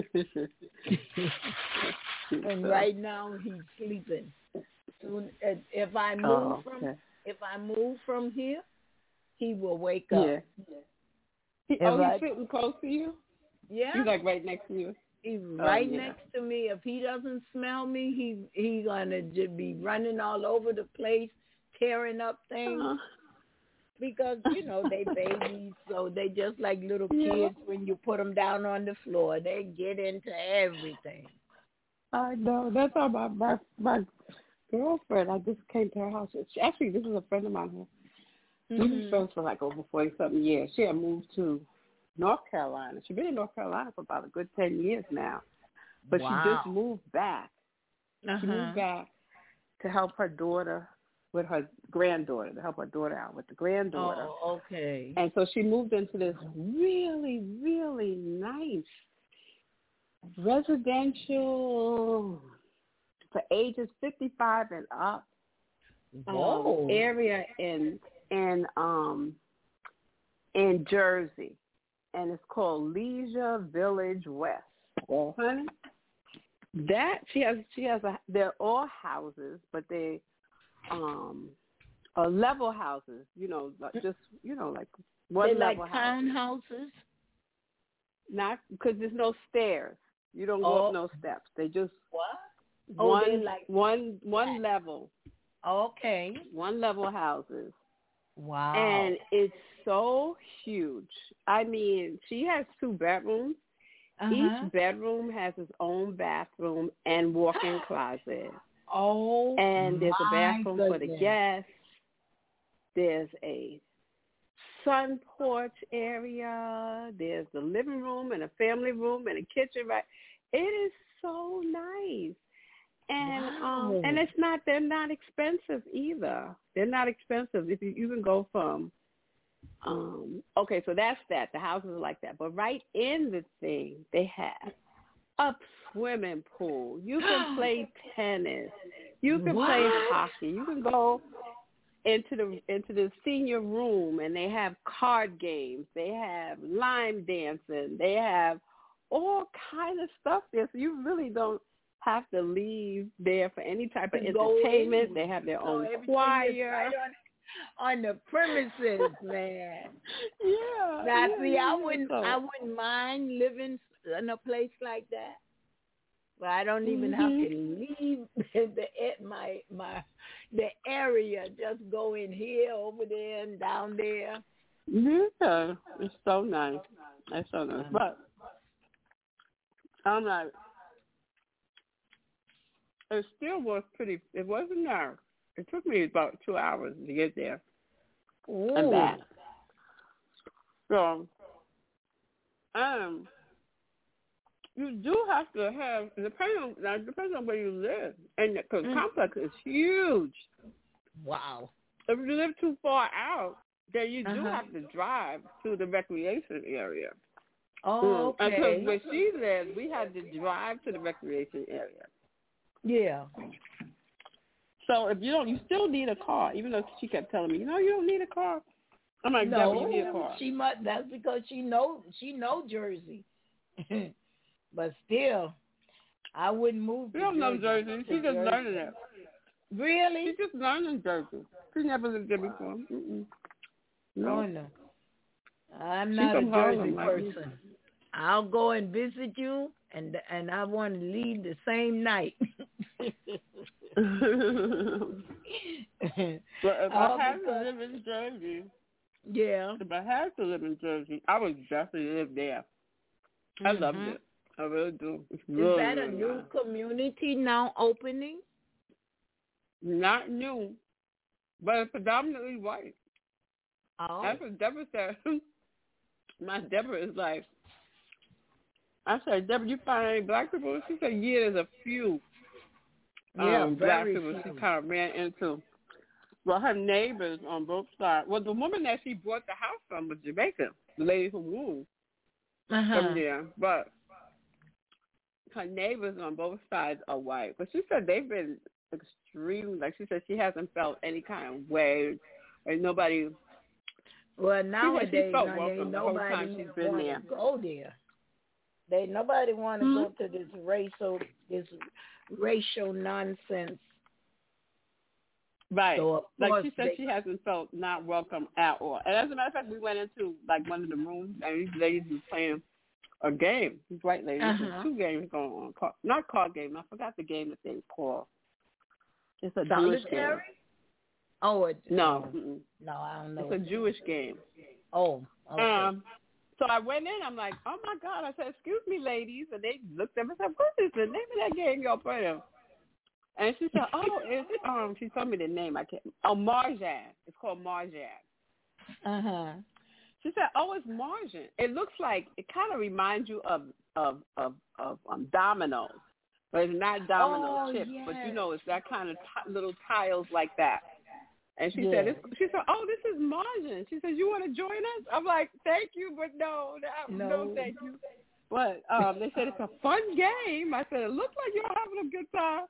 And right now he's sleeping. Soon, if I move Oh, from, okay. if I move from here, he will wake up. Yeah. He, If oh, I- he's sitting close to you? Yeah. He's like right next to you? He's Oh, right yeah. next to me. If he doesn't smell me, he he gonna just be running all over the place, tearing up things. Uh-huh. Because you know they babies, so they just like little Yeah. kids. When you put them down on the floor, they get into everything. I know. That's how my, my my girlfriend, I just came to her house. She, actually, this is a friend of mine. We've been Mhm. friends for like over forty-something years. She had moved to North Carolina. She's been in North Carolina for about a good ten years now. But Wow. she just moved back. Uh-huh. She moved back to help her daughter with her granddaughter, to help her daughter out with the granddaughter. Oh, okay. And so she moved into this really, really nice residential for ages fifty-five and up Whoa. um, area in in um in Jersey, and it's called Leisure Village West. Well, honey, that she has she has a they're all houses, but they um are level houses. You know, like just you know like one They like level houses. townhouses. Not because there's no stairs. You don't go Oh. up no steps. They just What? Oh, one they like one one level. Okay. One level houses. Wow. And it's so huge. I mean, she has two bedrooms. Uh-huh. Each bedroom has its own bathroom and walk-in closet. Oh, and there's a my bathroom for the goodness. guests. There's a sun porch area. There's the living room and a family room and a kitchen. Right, it is so nice. And Wow. um, and it's not. They're not expensive either. They're not expensive. If you you can go from. Um, okay, so that's that. The houses are like that. But right in the thing, they have a swimming pool. You can play tennis. You can What? play hockey. You can go into the into the senior room, and they have card games. They have line dancing. They have all kind of stuff there. So you really don't have to leave there for any type of Go entertainment. in. They have their So own everything is choir. right on, on the premises, man. Yeah. Now, yeah, see, yeah, I wouldn't, so. I wouldn't mind living in a place like that, but I don't even Mhm. have to leave the the my my the area. Just go in here, over there, and down there. Yeah, it's so nice. It's so nice. But I'm like, it still was pretty. It wasn't narrow. It took me about two hours to get there and Ooh. back. So, um, you do have to have depending on now depends on where you live, and because Mm. complex is huge. Wow. If you live too far out, then you do Uh-huh. have to drive to the recreation area. Oh, okay. Because where she lived, we had to drive to the recreation area. Yeah. So if you don't, you still need a car, even though she kept telling me, you know, you don't need a car. I'm like, No, no, you need a car. she must. That's because she know she know Jersey. But still, I wouldn't move. She to don't know Jersey. Jersey. to She's just Jersey. learning it. Really? She's just learning Jersey. She never lived there before. Mm-mm. No. Oh no. I'm She's not a from Jersey Harlem, like me. person. I'll go and visit you, and and I want to leave the same night. But if Oh, I had to because- live in Jersey, yeah. if I had to live in Jersey, I would definitely live there. I loved Mhm. it. I really do. It's Is really, that a really new nice. community now opening? Not new, but it's predominantly white. Oh. That's what Deborah said. My Deborah is like, I said, Deborah, you find any black people? She said, yeah, there's a few Yeah, um, black very people few. she kind of ran into. Well, her neighbors on both sides. Well, the woman that she bought the house from was Jamaican, the lady who moved Uh-huh. from there. But her neighbors on both sides are white, but she said they've been extreme. Like she said, she hasn't felt any kind of way, and nobody. Well, nowadays, felt honey, welcome nobody the want to go there. They nobody want to mm-hmm. go to this racial this racial nonsense. Right. So, like she said, they, she hasn't felt not welcome at all. And as a matter of fact, we went into like one of the rooms, and these ladies were playing a game. These white ladies, uh-huh. two games going on. Card, not card game. I forgot the game that they call. It's a Solitary? Jewish game. Oh, it, no, oh, no, I don't know. It's a Jewish game. Oh, okay. Um, so I went in. I'm like, oh my God! I said, excuse me, ladies, and they looked at me and said, what is the name of that game y'all playing? And she said, oh, it's um. She told me the name. I can't. Oh, Marjan. It's called Marjan. Uh huh. She said, oh, it's Marjan. It looks like it kind of reminds you of of of of um, dominoes, but it's not domino oh, chips. yes. But you know, it's that kind of t- little tiles like that. And she yes. said, it's, she said, oh, this is Marjan. She said, you want to join us? I'm like, thank you, but no, no, no, no thank you. But um, they said it's a fun game. I said, it looks like you're having a good time.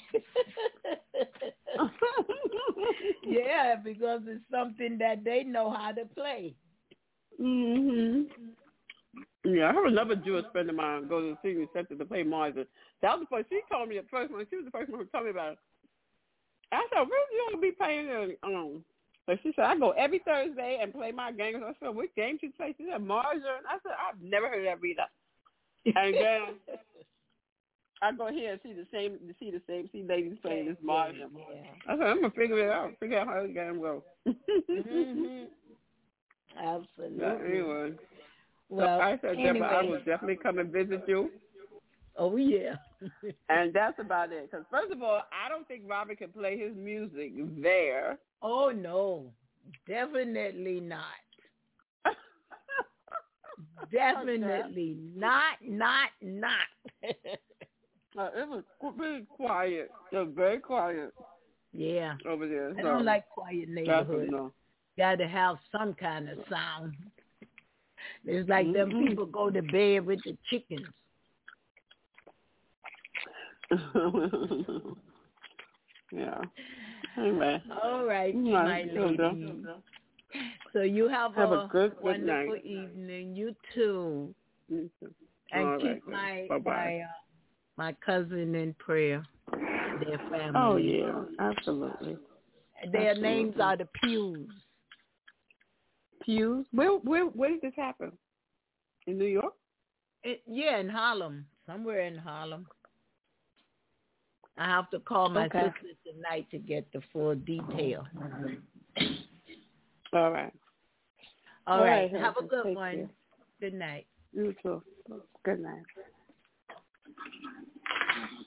Yeah, because it's something that they know how to play. Mhm. Yeah, I heard another Jewish friend of mine go to the senior center to play Marjan. That was the first. She told me the first one. She was the first one who told me about it. I said, where you going to be playing? Um, but she said, I go every Thursday and play my games. I said, what games you play? She said, Marjan. I said, I've never heard of that either. And then I go here and see the same, see the same, see ladies playing this Marjan. Yeah. I said, I'm gonna figure it out, figure out how the game goes. Mm-hmm. Absolutely. But anyway, well, so I said, anyway. Deborah, I will definitely come and visit you. Oh yeah. And that's about it. Because first of all, I don't think Robert can play his music there. Oh no, definitely not. Definitely okay. not, not, not. uh, it was very quiet. It was very quiet. Yeah. Over there. I so. don't like quiet neighborhoods. No. Got to have some kind of sound. It's like mm-hmm. them people go to bed with the chickens. Yeah. Anyway. All right, yeah, my lady. So you have, have a, a good, good wonderful night. evening. You too. You too. And All keep right, my bye-bye. my, uh, my cousin in prayer. Their family. Oh yeah, absolutely. Their absolutely. names are the Pews. Pews? Where where where did this happen? In New York? It, yeah, in Harlem. Somewhere in Harlem. I have to call my okay. sister tonight to get the full detail. All right. All, All right. right. Have a good Take one. Care. Good night. You too. Good night.